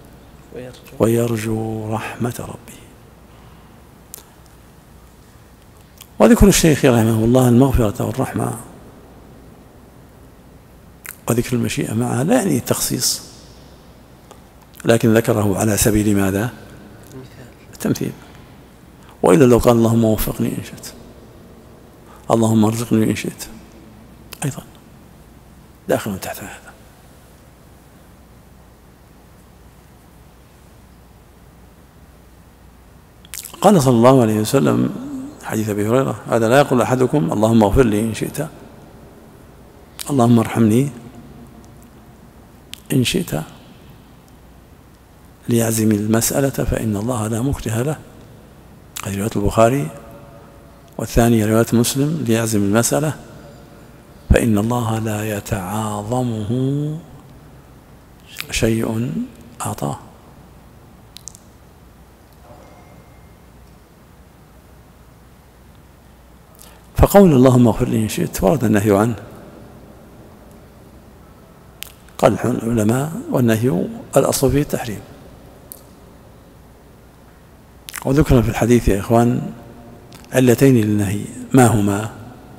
ويرجو رحمة ربه. وذكر الشيخ رحمه الله المغفرة والرحمة وذكر المشيئة معها لا يعني التخصيص، لكن ذكره على سبيل ماذا؟ التمثيل. وإلا لو قال: اللهم وفقني إن شئت، اللهم ارزقني إن شئت، أيضا داخل تحت هذا. قال صلى الله عليه وسلم حديث أبي هريرة: هذا لا يقول أحدكم اللهم اغفر لي إن شئت، اللهم ارحمني إن شئت، ليعزم المسألة فإن الله لا مكره له. هذه رواية البخاري. والثانية رواية مسلم: ليعزم المسألة فإن الله لا يتعاظمه شيء أعطاه. فقول اللهم اغفر لي إن شئت ورد النهي عنه. قال العلماء: والنهي الأصل فيه التحريم. وذكر في الحديث يا إخوان علتين للنهي، ما هما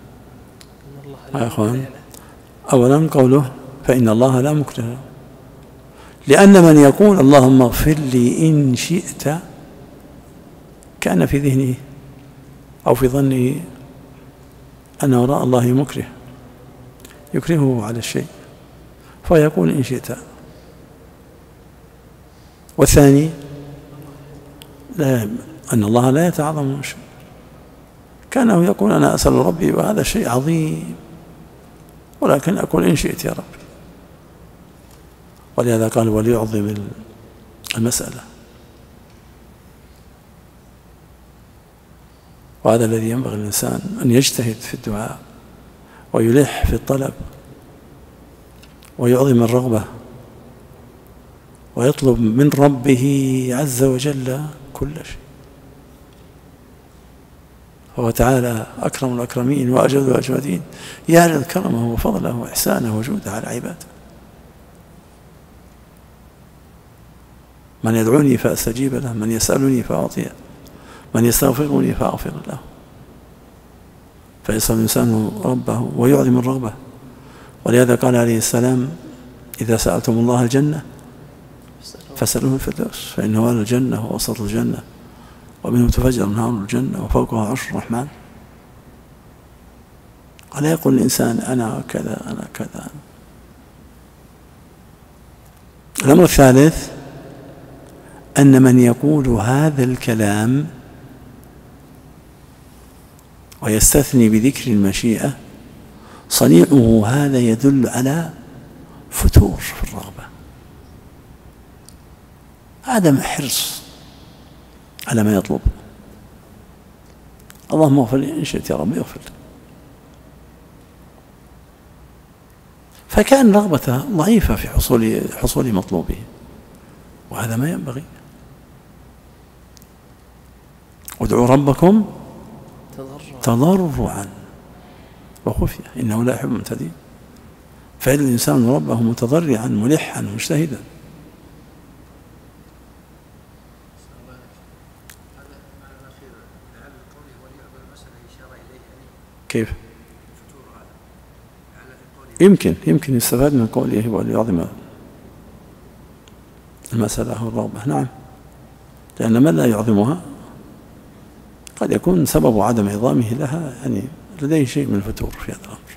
يا إخوان؟ أولا قوله فإن الله لا مكره، لأن من يقول اللهم اغفر لي إن شئت كان في ذهنه أو في ظنه أن وراء الله مكره يكرهه على الشيء فيقول إن شئت. والثاني أن الله لا يتعظم شيء، كانه يقول أنا أسأل ربي وهذا شيء عظيم، ولكن أقول إن شئت يا ربي. ولهذا قال: وليعظم المسألة. وهذا الذي ينبغي الإنسان أن يجتهد في الدعاء ويلح في الطلب ويعظم الرغبة ويطلب من ربه عز وجل كل شيء. فهو تعالى أكرم الأكرمين وأجود الأجودين، يعرض كرمه وفضله وإحسانه وجوده على عباده. من يدعوني فأستجيب له، من يسألني فأعطيه، من يستغفرني فأغفر له. فيسأل الإنسان ربه ويعظم الرغبة. ولهذا قال عليه السلام: إذا سألتم الله الجنة فاسألوه الفردوس، فإنه أهل الجنة ووسط الجنة ومنه تفجر نهار الجنة وفوقها عرش الرحمن. ولا يقول الإنسان أنا كذا أنا كذا. الأمر الثالث أن من يقول هذا الكلام ويستثني بذكر المشيئة صنيعه هذا يدل على فتور في الرغبة، عدم حرص على ما يطلب. اللهم اغفر لي إن شئت يا رب اغفر لي. فكان رغبته ضعيفة في حصول مطلوبه، وهذا ما ينبغي. ادعوا ربكم تضرعا وخفية إنه لا يحب المعتدين. فإن الإنسان ربه متضرعا ملحا مجتهدا. كيف؟ يمكن يستفاد من قوله وليعظم المسألة والرغبة. نعم، لأن من لا يعظمها قد يكون سبب عدم عظامه لها يعني لديه شيء من الفتور في هذا الأمر.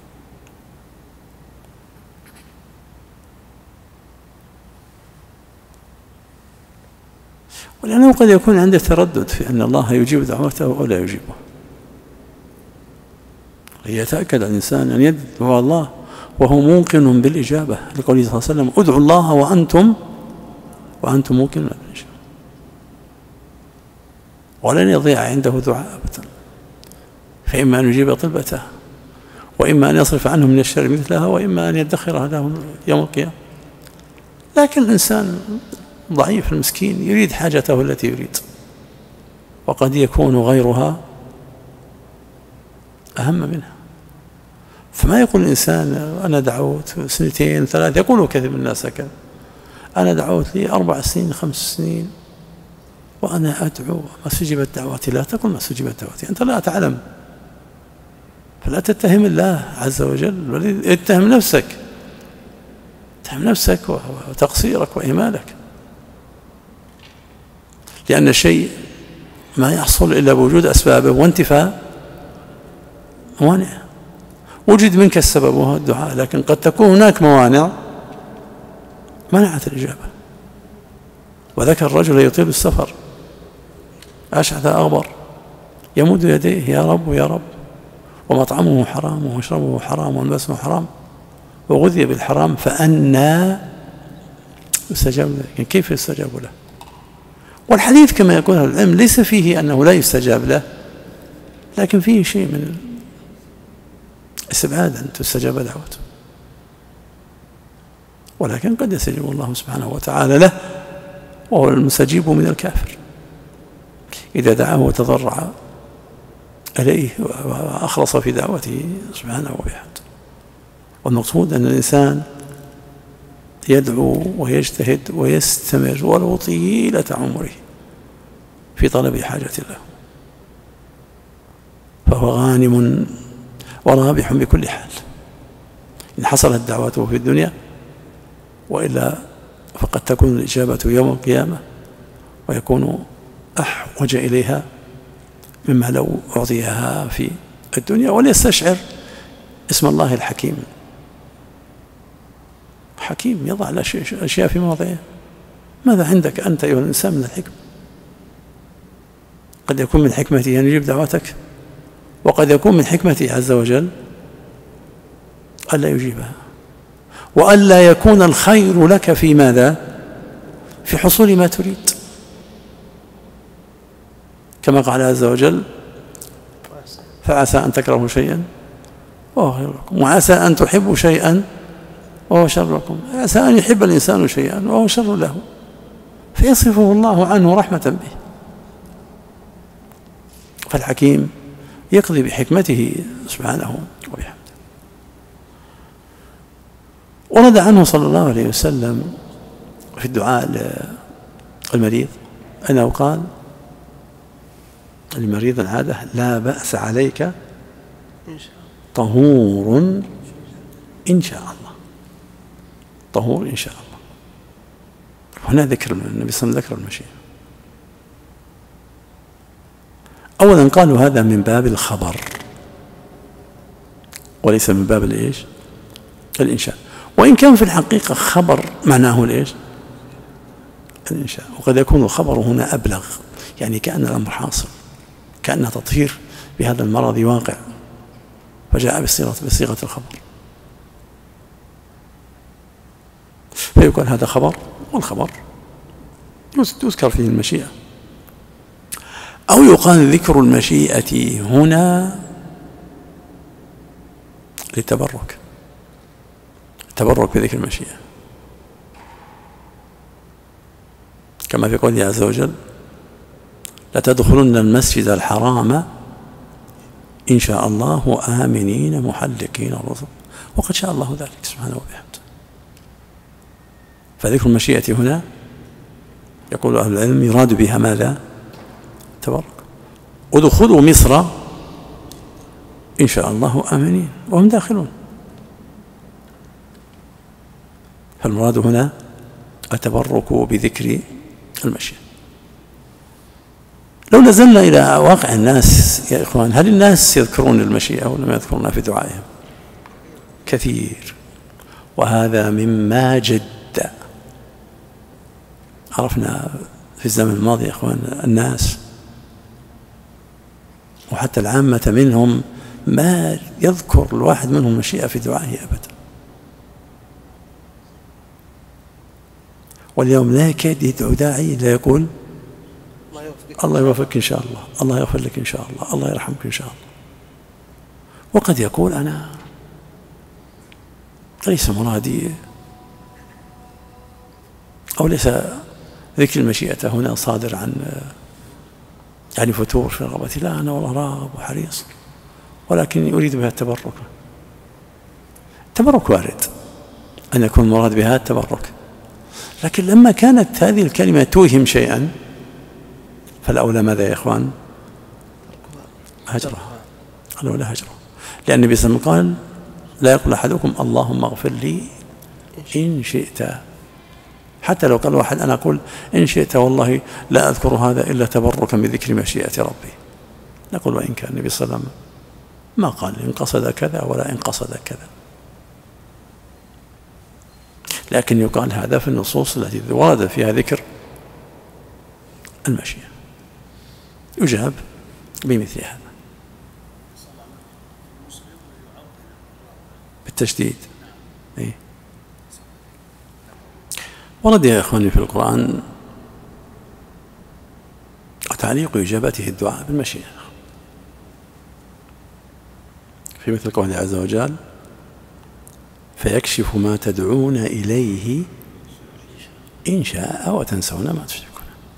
ولأنه قد يكون عنده تردد في أن الله يجيب دعوته أو لا يجيبه. ليتأكد الإنسان أن يدعو الله وهو موقن بالإجابة، لقوله صلى الله عليه وسلم ادعوا الله وأنتم موقنون بالإجابة. ولن يضيع عنده دعاء أبدا، فإما أن يجيب طلبته، وإما أن يصرف عنه من الشر مثلها، وإما أن يدخرها له يوم القيامة. لكن الإنسان ضعيف المسكين يريد حاجته التي يريد، وقد يكون غيرها أهم منها. فما يقول الإنسان أنا دعوت 2 3، يقول كثير من الناس هكذا، أنا دعوت لي 4 سنين 5 سنين وأنا أدعو ما استجيبت دعوتي. لا تقل ما استجيبت دعوتي، أنت لا تعلم، فلا تتهم الله عز وجل، بل اتهم نفسك، اتهم نفسك وتقصيرك وإهمالك. لأن الشيء ما يحصل إلا بوجود أسبابه وانتفاء موانعه. وجد منك السبب وهو الدعاء، لكن قد تكون هناك موانع منعت الإجابة. وذكر الرجل يطيل السفر أشعث أغبر يمد يديه يا رب يا رب، ومطعمه حرام ومشربه حرام وملبسه حرام وغذي بالحرام، فأنى يستجاب له؟ يعني كيف يستجاب له؟ والحديث كما يقول العلم ليس فيه أنه لا يستجاب له، لكن فيه شيء من استبعاد أن تستجاب دعوته. ولكن قد يستجيب الله سبحانه وتعالى له، وهو المستجيب من الكافر إذا دعاه وتضرع إليه وأخلص في دعوته سبحانه وبحمده. والمقصود أن الإنسان يدعو ويجتهد ويستمر ولو طيلة عمره في طلب حاجة له، فهو غانم ورابح بكل حال إن حصلت دعوته في الدنيا، وإلا فقد تكون الإجابة يوم القيامة ويكون أحوج إليها مما لو أعطيها في الدنيا. وليستشعر اسم الله الحكيم، حكيم يضع الأشياء في مواضعها. ماذا عندك أنت أيها الإنسان من الحكمة؟ قد يكون من حكمته أن يجيب دعوتك، وقد يكون من حكمته عز وجل ألا يجيبها، وألا يكون الخير لك في ماذا؟ في حصول ما تريد، كما قال عز وجل فعسى أن تكرهوا شيئا وهو خير لكم، وعسى أن تحبوا شيئا وهو شر لكم. عسى أن يحب الإنسان شيئا وهو شر له، فيصرفه الله عنه رحمة به. فالحكيم يقضي بحكمته سبحانه وبحمده. ورد عنه صلى الله عليه وسلم في الدعاء المريض أنه قال لمريض العادة لا بأس عليك طهور إن شاء الله، طهور إن شاء الله. هنا ذكر النبي صلى الله عليه وسلم ذكر المشيئة. أولا قالوا هذا من باب الخبر وليس من باب الإيش؟ الإنشاء، وإن كان في الحقيقة خبر معناه الإيش؟ الإنشاء. وقد يكون الخبر هنا أبلغ، يعني كأن الأمر حاصل، كأن تطهير بهذا المرض واقع، فجاء بصيغة الخبر. فيقال هذا خبر، والخبر تذكر فيه المشيئة. أو يقال ذكر المشيئة هنا للتبرك، التبرك بذكر المشيئة، كما في قوله عز وجل لتدخلن المسجد الحرام إن شاء الله آمنين محلقين الرؤوس، وقد شاء الله ذلك سبحانه وبحمده. فذكر المشيئة هنا يقول أهل العلم يراد بها ماذا؟ تبرك. ادخلوا مصر إن شاء الله آمنين وهم داخلون. فالمراد هنا التبرك بذكر المشيئة. لو نزلنا إلى واقع الناس يا إخوان، هل الناس يذكرون المشيئة ولا ما يذكرونها في دعائهم؟ كثير، وهذا مما جد. عرفنا في الزمن الماضي يا إخوان الناس وحتى العامة منهم ما يذكر الواحد منهم مشيئة في دعائه أبدا. واليوم لا يكاد يدعو داعي لا يقول الله يوفقك إن شاء الله، الله يغفر لك إن شاء الله، الله يرحمك إن شاء الله. وقد يقول أنا ليس مرادي أو ليس ذكر المشيئة هنا صادر عن يعني فتور في رغبتي، لا أنا والله راغب وحريص، ولكن أريد بها التبرك. التبرك وارد أن يكون المراد بها التبرك، لكن لما كانت هذه الكلمة توهم شيئا فالأولى ماذا يا إخوان؟ هجرها. الأولى هجرها، لأن النبي صلى الله عليه وسلم قال لا يقول أحدكم اللهم اغفر لي إن شئت. حتى لو قال واحد أنا أقول إن شئت والله لا أذكر هذا إلا تبركا بذكر مشيئة ربي، نقول وإن كان النبي صلى الله عليه وسلم ما قال إن قصد كذا ولا إن قصد كذا، لكن يقال هذا في النصوص التي ورد فيها ذكر المشيئة، يجاب بمثل هذا بالتشديد. إيه؟ ورد يا إخواني في القرآن تعليق إجابته الدعاء بالمشيئة، في مثل قوله عز وجل فيكشف ما تدعون إليه إن شاء وتنسون ما تشركون.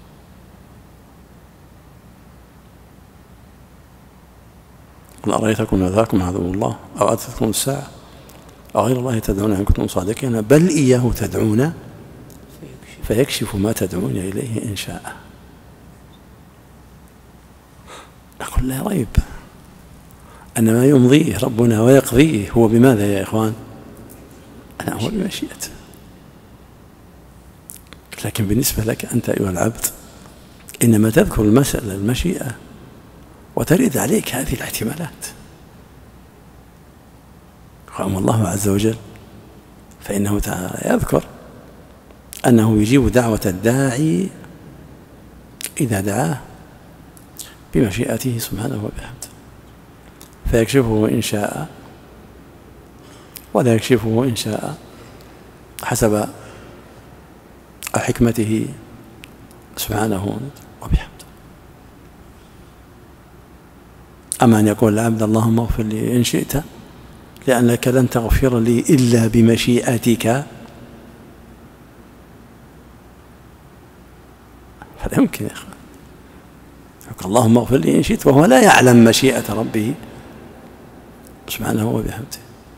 قل أرأيتكم ذاكم عذاب الله أو أتتكم الساعة أو غير الله تدعون إن كنتم صادقين بل إياه تدعون فيكشف ما تدعون إليه إن شاء. نقول لا ريب أن ما يمضيه ربنا ويقضيه هو بماذا يا إخوان؟ أنا هو بمشيئته. لكن بالنسبة لك أنت أيها العبد إنما تذكر المسألة المشيئة وترد عليك هذه الاحتمالات. قام الله عز وجل فإنه تعالى يذكر أنه يجيب دعوة الداعي إذا دعاه بمشيئته سبحانه وبحمده، فيكشفه إن شاء ولا يكشفه إن شاء حسب حكمته سبحانه وبحمده. أما أن يقول العبد اللهم اغفر لي إن شئت لأنك لن تغفر لي إلا بمشيئتك، فلا يمكن يا أخي. اللهم اغفر لي إن شئت وهو لا يعلم مشيئة ربه سبحانه وبحمده.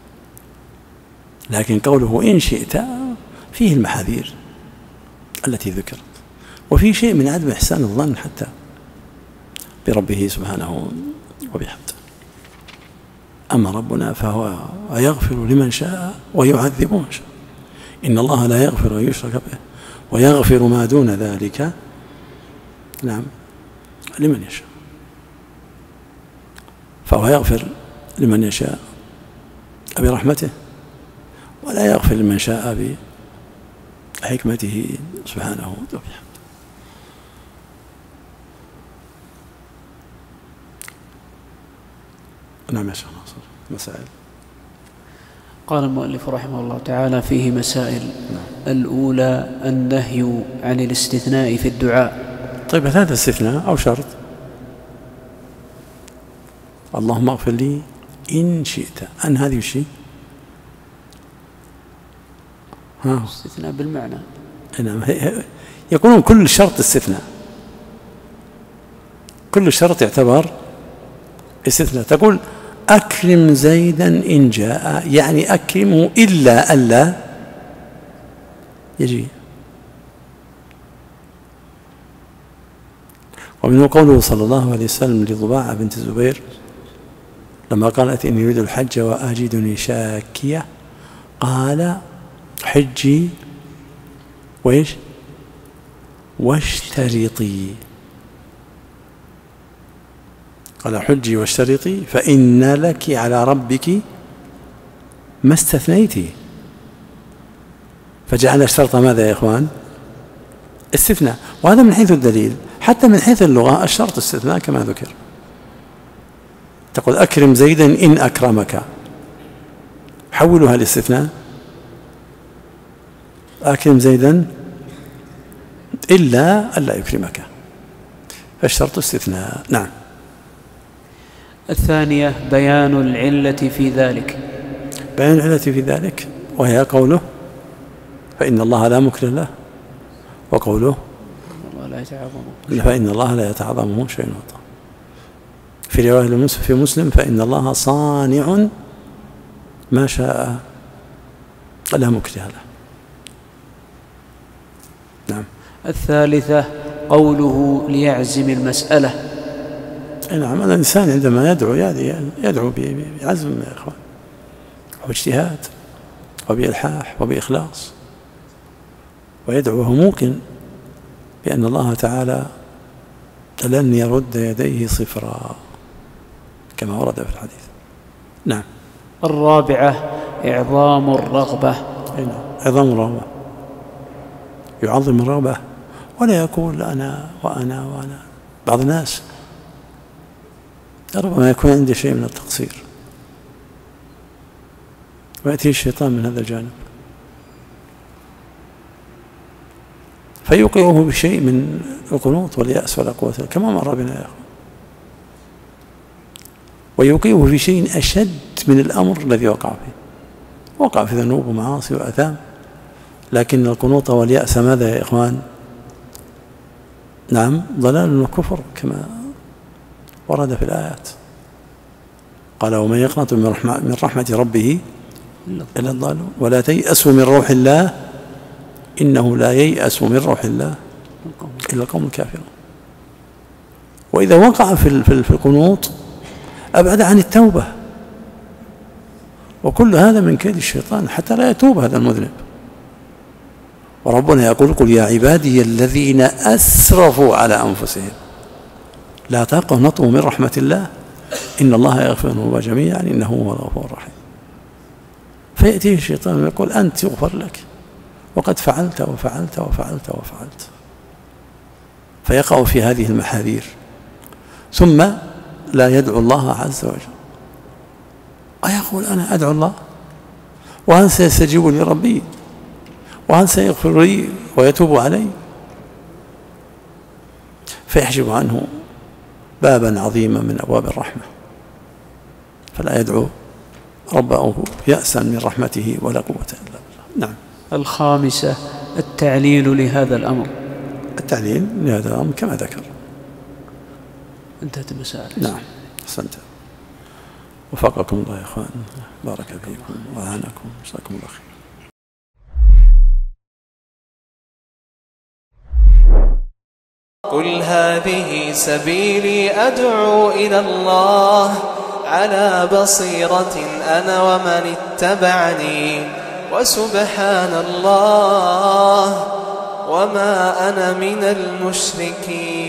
لكن قوله إن شئت فيه المحاذير التي ذكرت، وفيه شيء من عدم إحسان الظن حتى بربه سبحانه وبحمده. أما ربنا فهو يغفر لمن شاء ويعذب من شاء. إن الله لا يغفر أن يشرك به ويغفر ما دون ذلك نعم لمن يشاء. فهو يغفر لمن يشاء برحمته ولا يغفر لمن شاء بحكمته سبحانه وبحمده. نعم يا شيخ ناصر. مسائل. قال المؤلف رحمه الله تعالى فيه مسائل. الأولى النهي عن الاستثناء في الدعاء. طيب هذا استثناء أو شرط؟ اللهم اغفر لي إن شئت، أن هذه الشيء استثناء بالمعنى. نعم، يقولون كل شرط استثناء، كل شرط يعتبر استثناء. تقول أكرم زيدا إن جاء، يعني أكرمه إلا ألا يجي. ومنه قوله صلى الله عليه وسلم لضباعة بنت الزبير لما قالت إني أريد الحج وأجدني شاكية قال حجي وإيش واشترطي، قال حجي واشترطي فإن لك على ربك ما استثنيتي. فجعل الشرط ماذا يا إخوان؟ استثناء. وهذا من حيث الدليل. حتى من حيث اللغة الشرط استثناء كما ذكر. تقول أكرم زيدا إن أكرمك، حولها لاستثناء، أكرم زيدا إلا ألا يكرمك، فالشرط استثناء. نعم. الثانية بيان العلة في ذلك. بيان العلة في ذلك وهي قوله فإن الله لا مكره له، وقوله فإن الله لا يتعظمه شيء وطا. في رواية في مسلم فإن الله صانع ما شاء لا مكره له. نعم. الثالثة قوله ليعزم المسألة. نعم. الإنسان عندما يدعو بعزم يا إخوان واجتهاد وبإلحاح وبإخلاص، ويدعو وهو موقن بأن الله تعالى لن يرد يديه صفرا كما ورد في الحديث. نعم. الرابعة إعظام الرغبة. عظام الرغبة، يعظم الرغبة ولا يقول أنا وأنا وأنا. بعض الناس ربما يكون عنده شيء من التقصير ويأتي الشيطان من هذا الجانب فيوقعه بشيء من القنوط واليأس ولا قوة كما مر بنا يا أخوان، ويوقعه في شيء أشد من الأمر الذي وقع فيه. وقع في ذنوب ومعاصي وأثام، لكن القنوط واليأس ماذا يا إخوان؟ نعم ضلال وكفر كما ورد في الآيات. قال ومن يقنط من رحمة ربه إلا الضالون ولا تيأسوا من روح الله إنه لا ييأس من روح الله إلا القوم الكافرون. وإذا وقع في القنوط أبعد عن التوبة، وكل هذا من كيد الشيطان حتى لا يتوب هذا المذنب. وربنا يقول قل يا عبادي الذين أسرفوا على أنفسهم لا تقنطوا من رحمة الله إن الله يغفر الذنوب جميعا إنه هو الغفور الرحيم. فيأتيه الشيطان ويقول أنت يغفر لك وقد فعلت وفعلت وفعلت وفعلت، فيقع في هذه المحاذير ثم لا يدعو الله عز وجل ويقول أنا أدعو الله وهل سيستجيب لي ربي وهل سيغفر لي ويتوب علي، فيحجب عنه بابا عظيما من أبواب الرحمة، فلا يدعو ربه يأسا من رحمته ولا قوة إلا بالله. نعم. الخامسة التعليل لهذا الأمر. التعليل لهذا الأمر كما ذكر. انتهت المسائل. نعم أحسنت. وفقكم الله يا إخوان، بارك فيكم وأعانكم، جزاكم الله خير. قل هذه سبيلي أدعو إلى الله على بصيرة أنا ومن اتبعني وسبحان الله وما أنا من المشركين.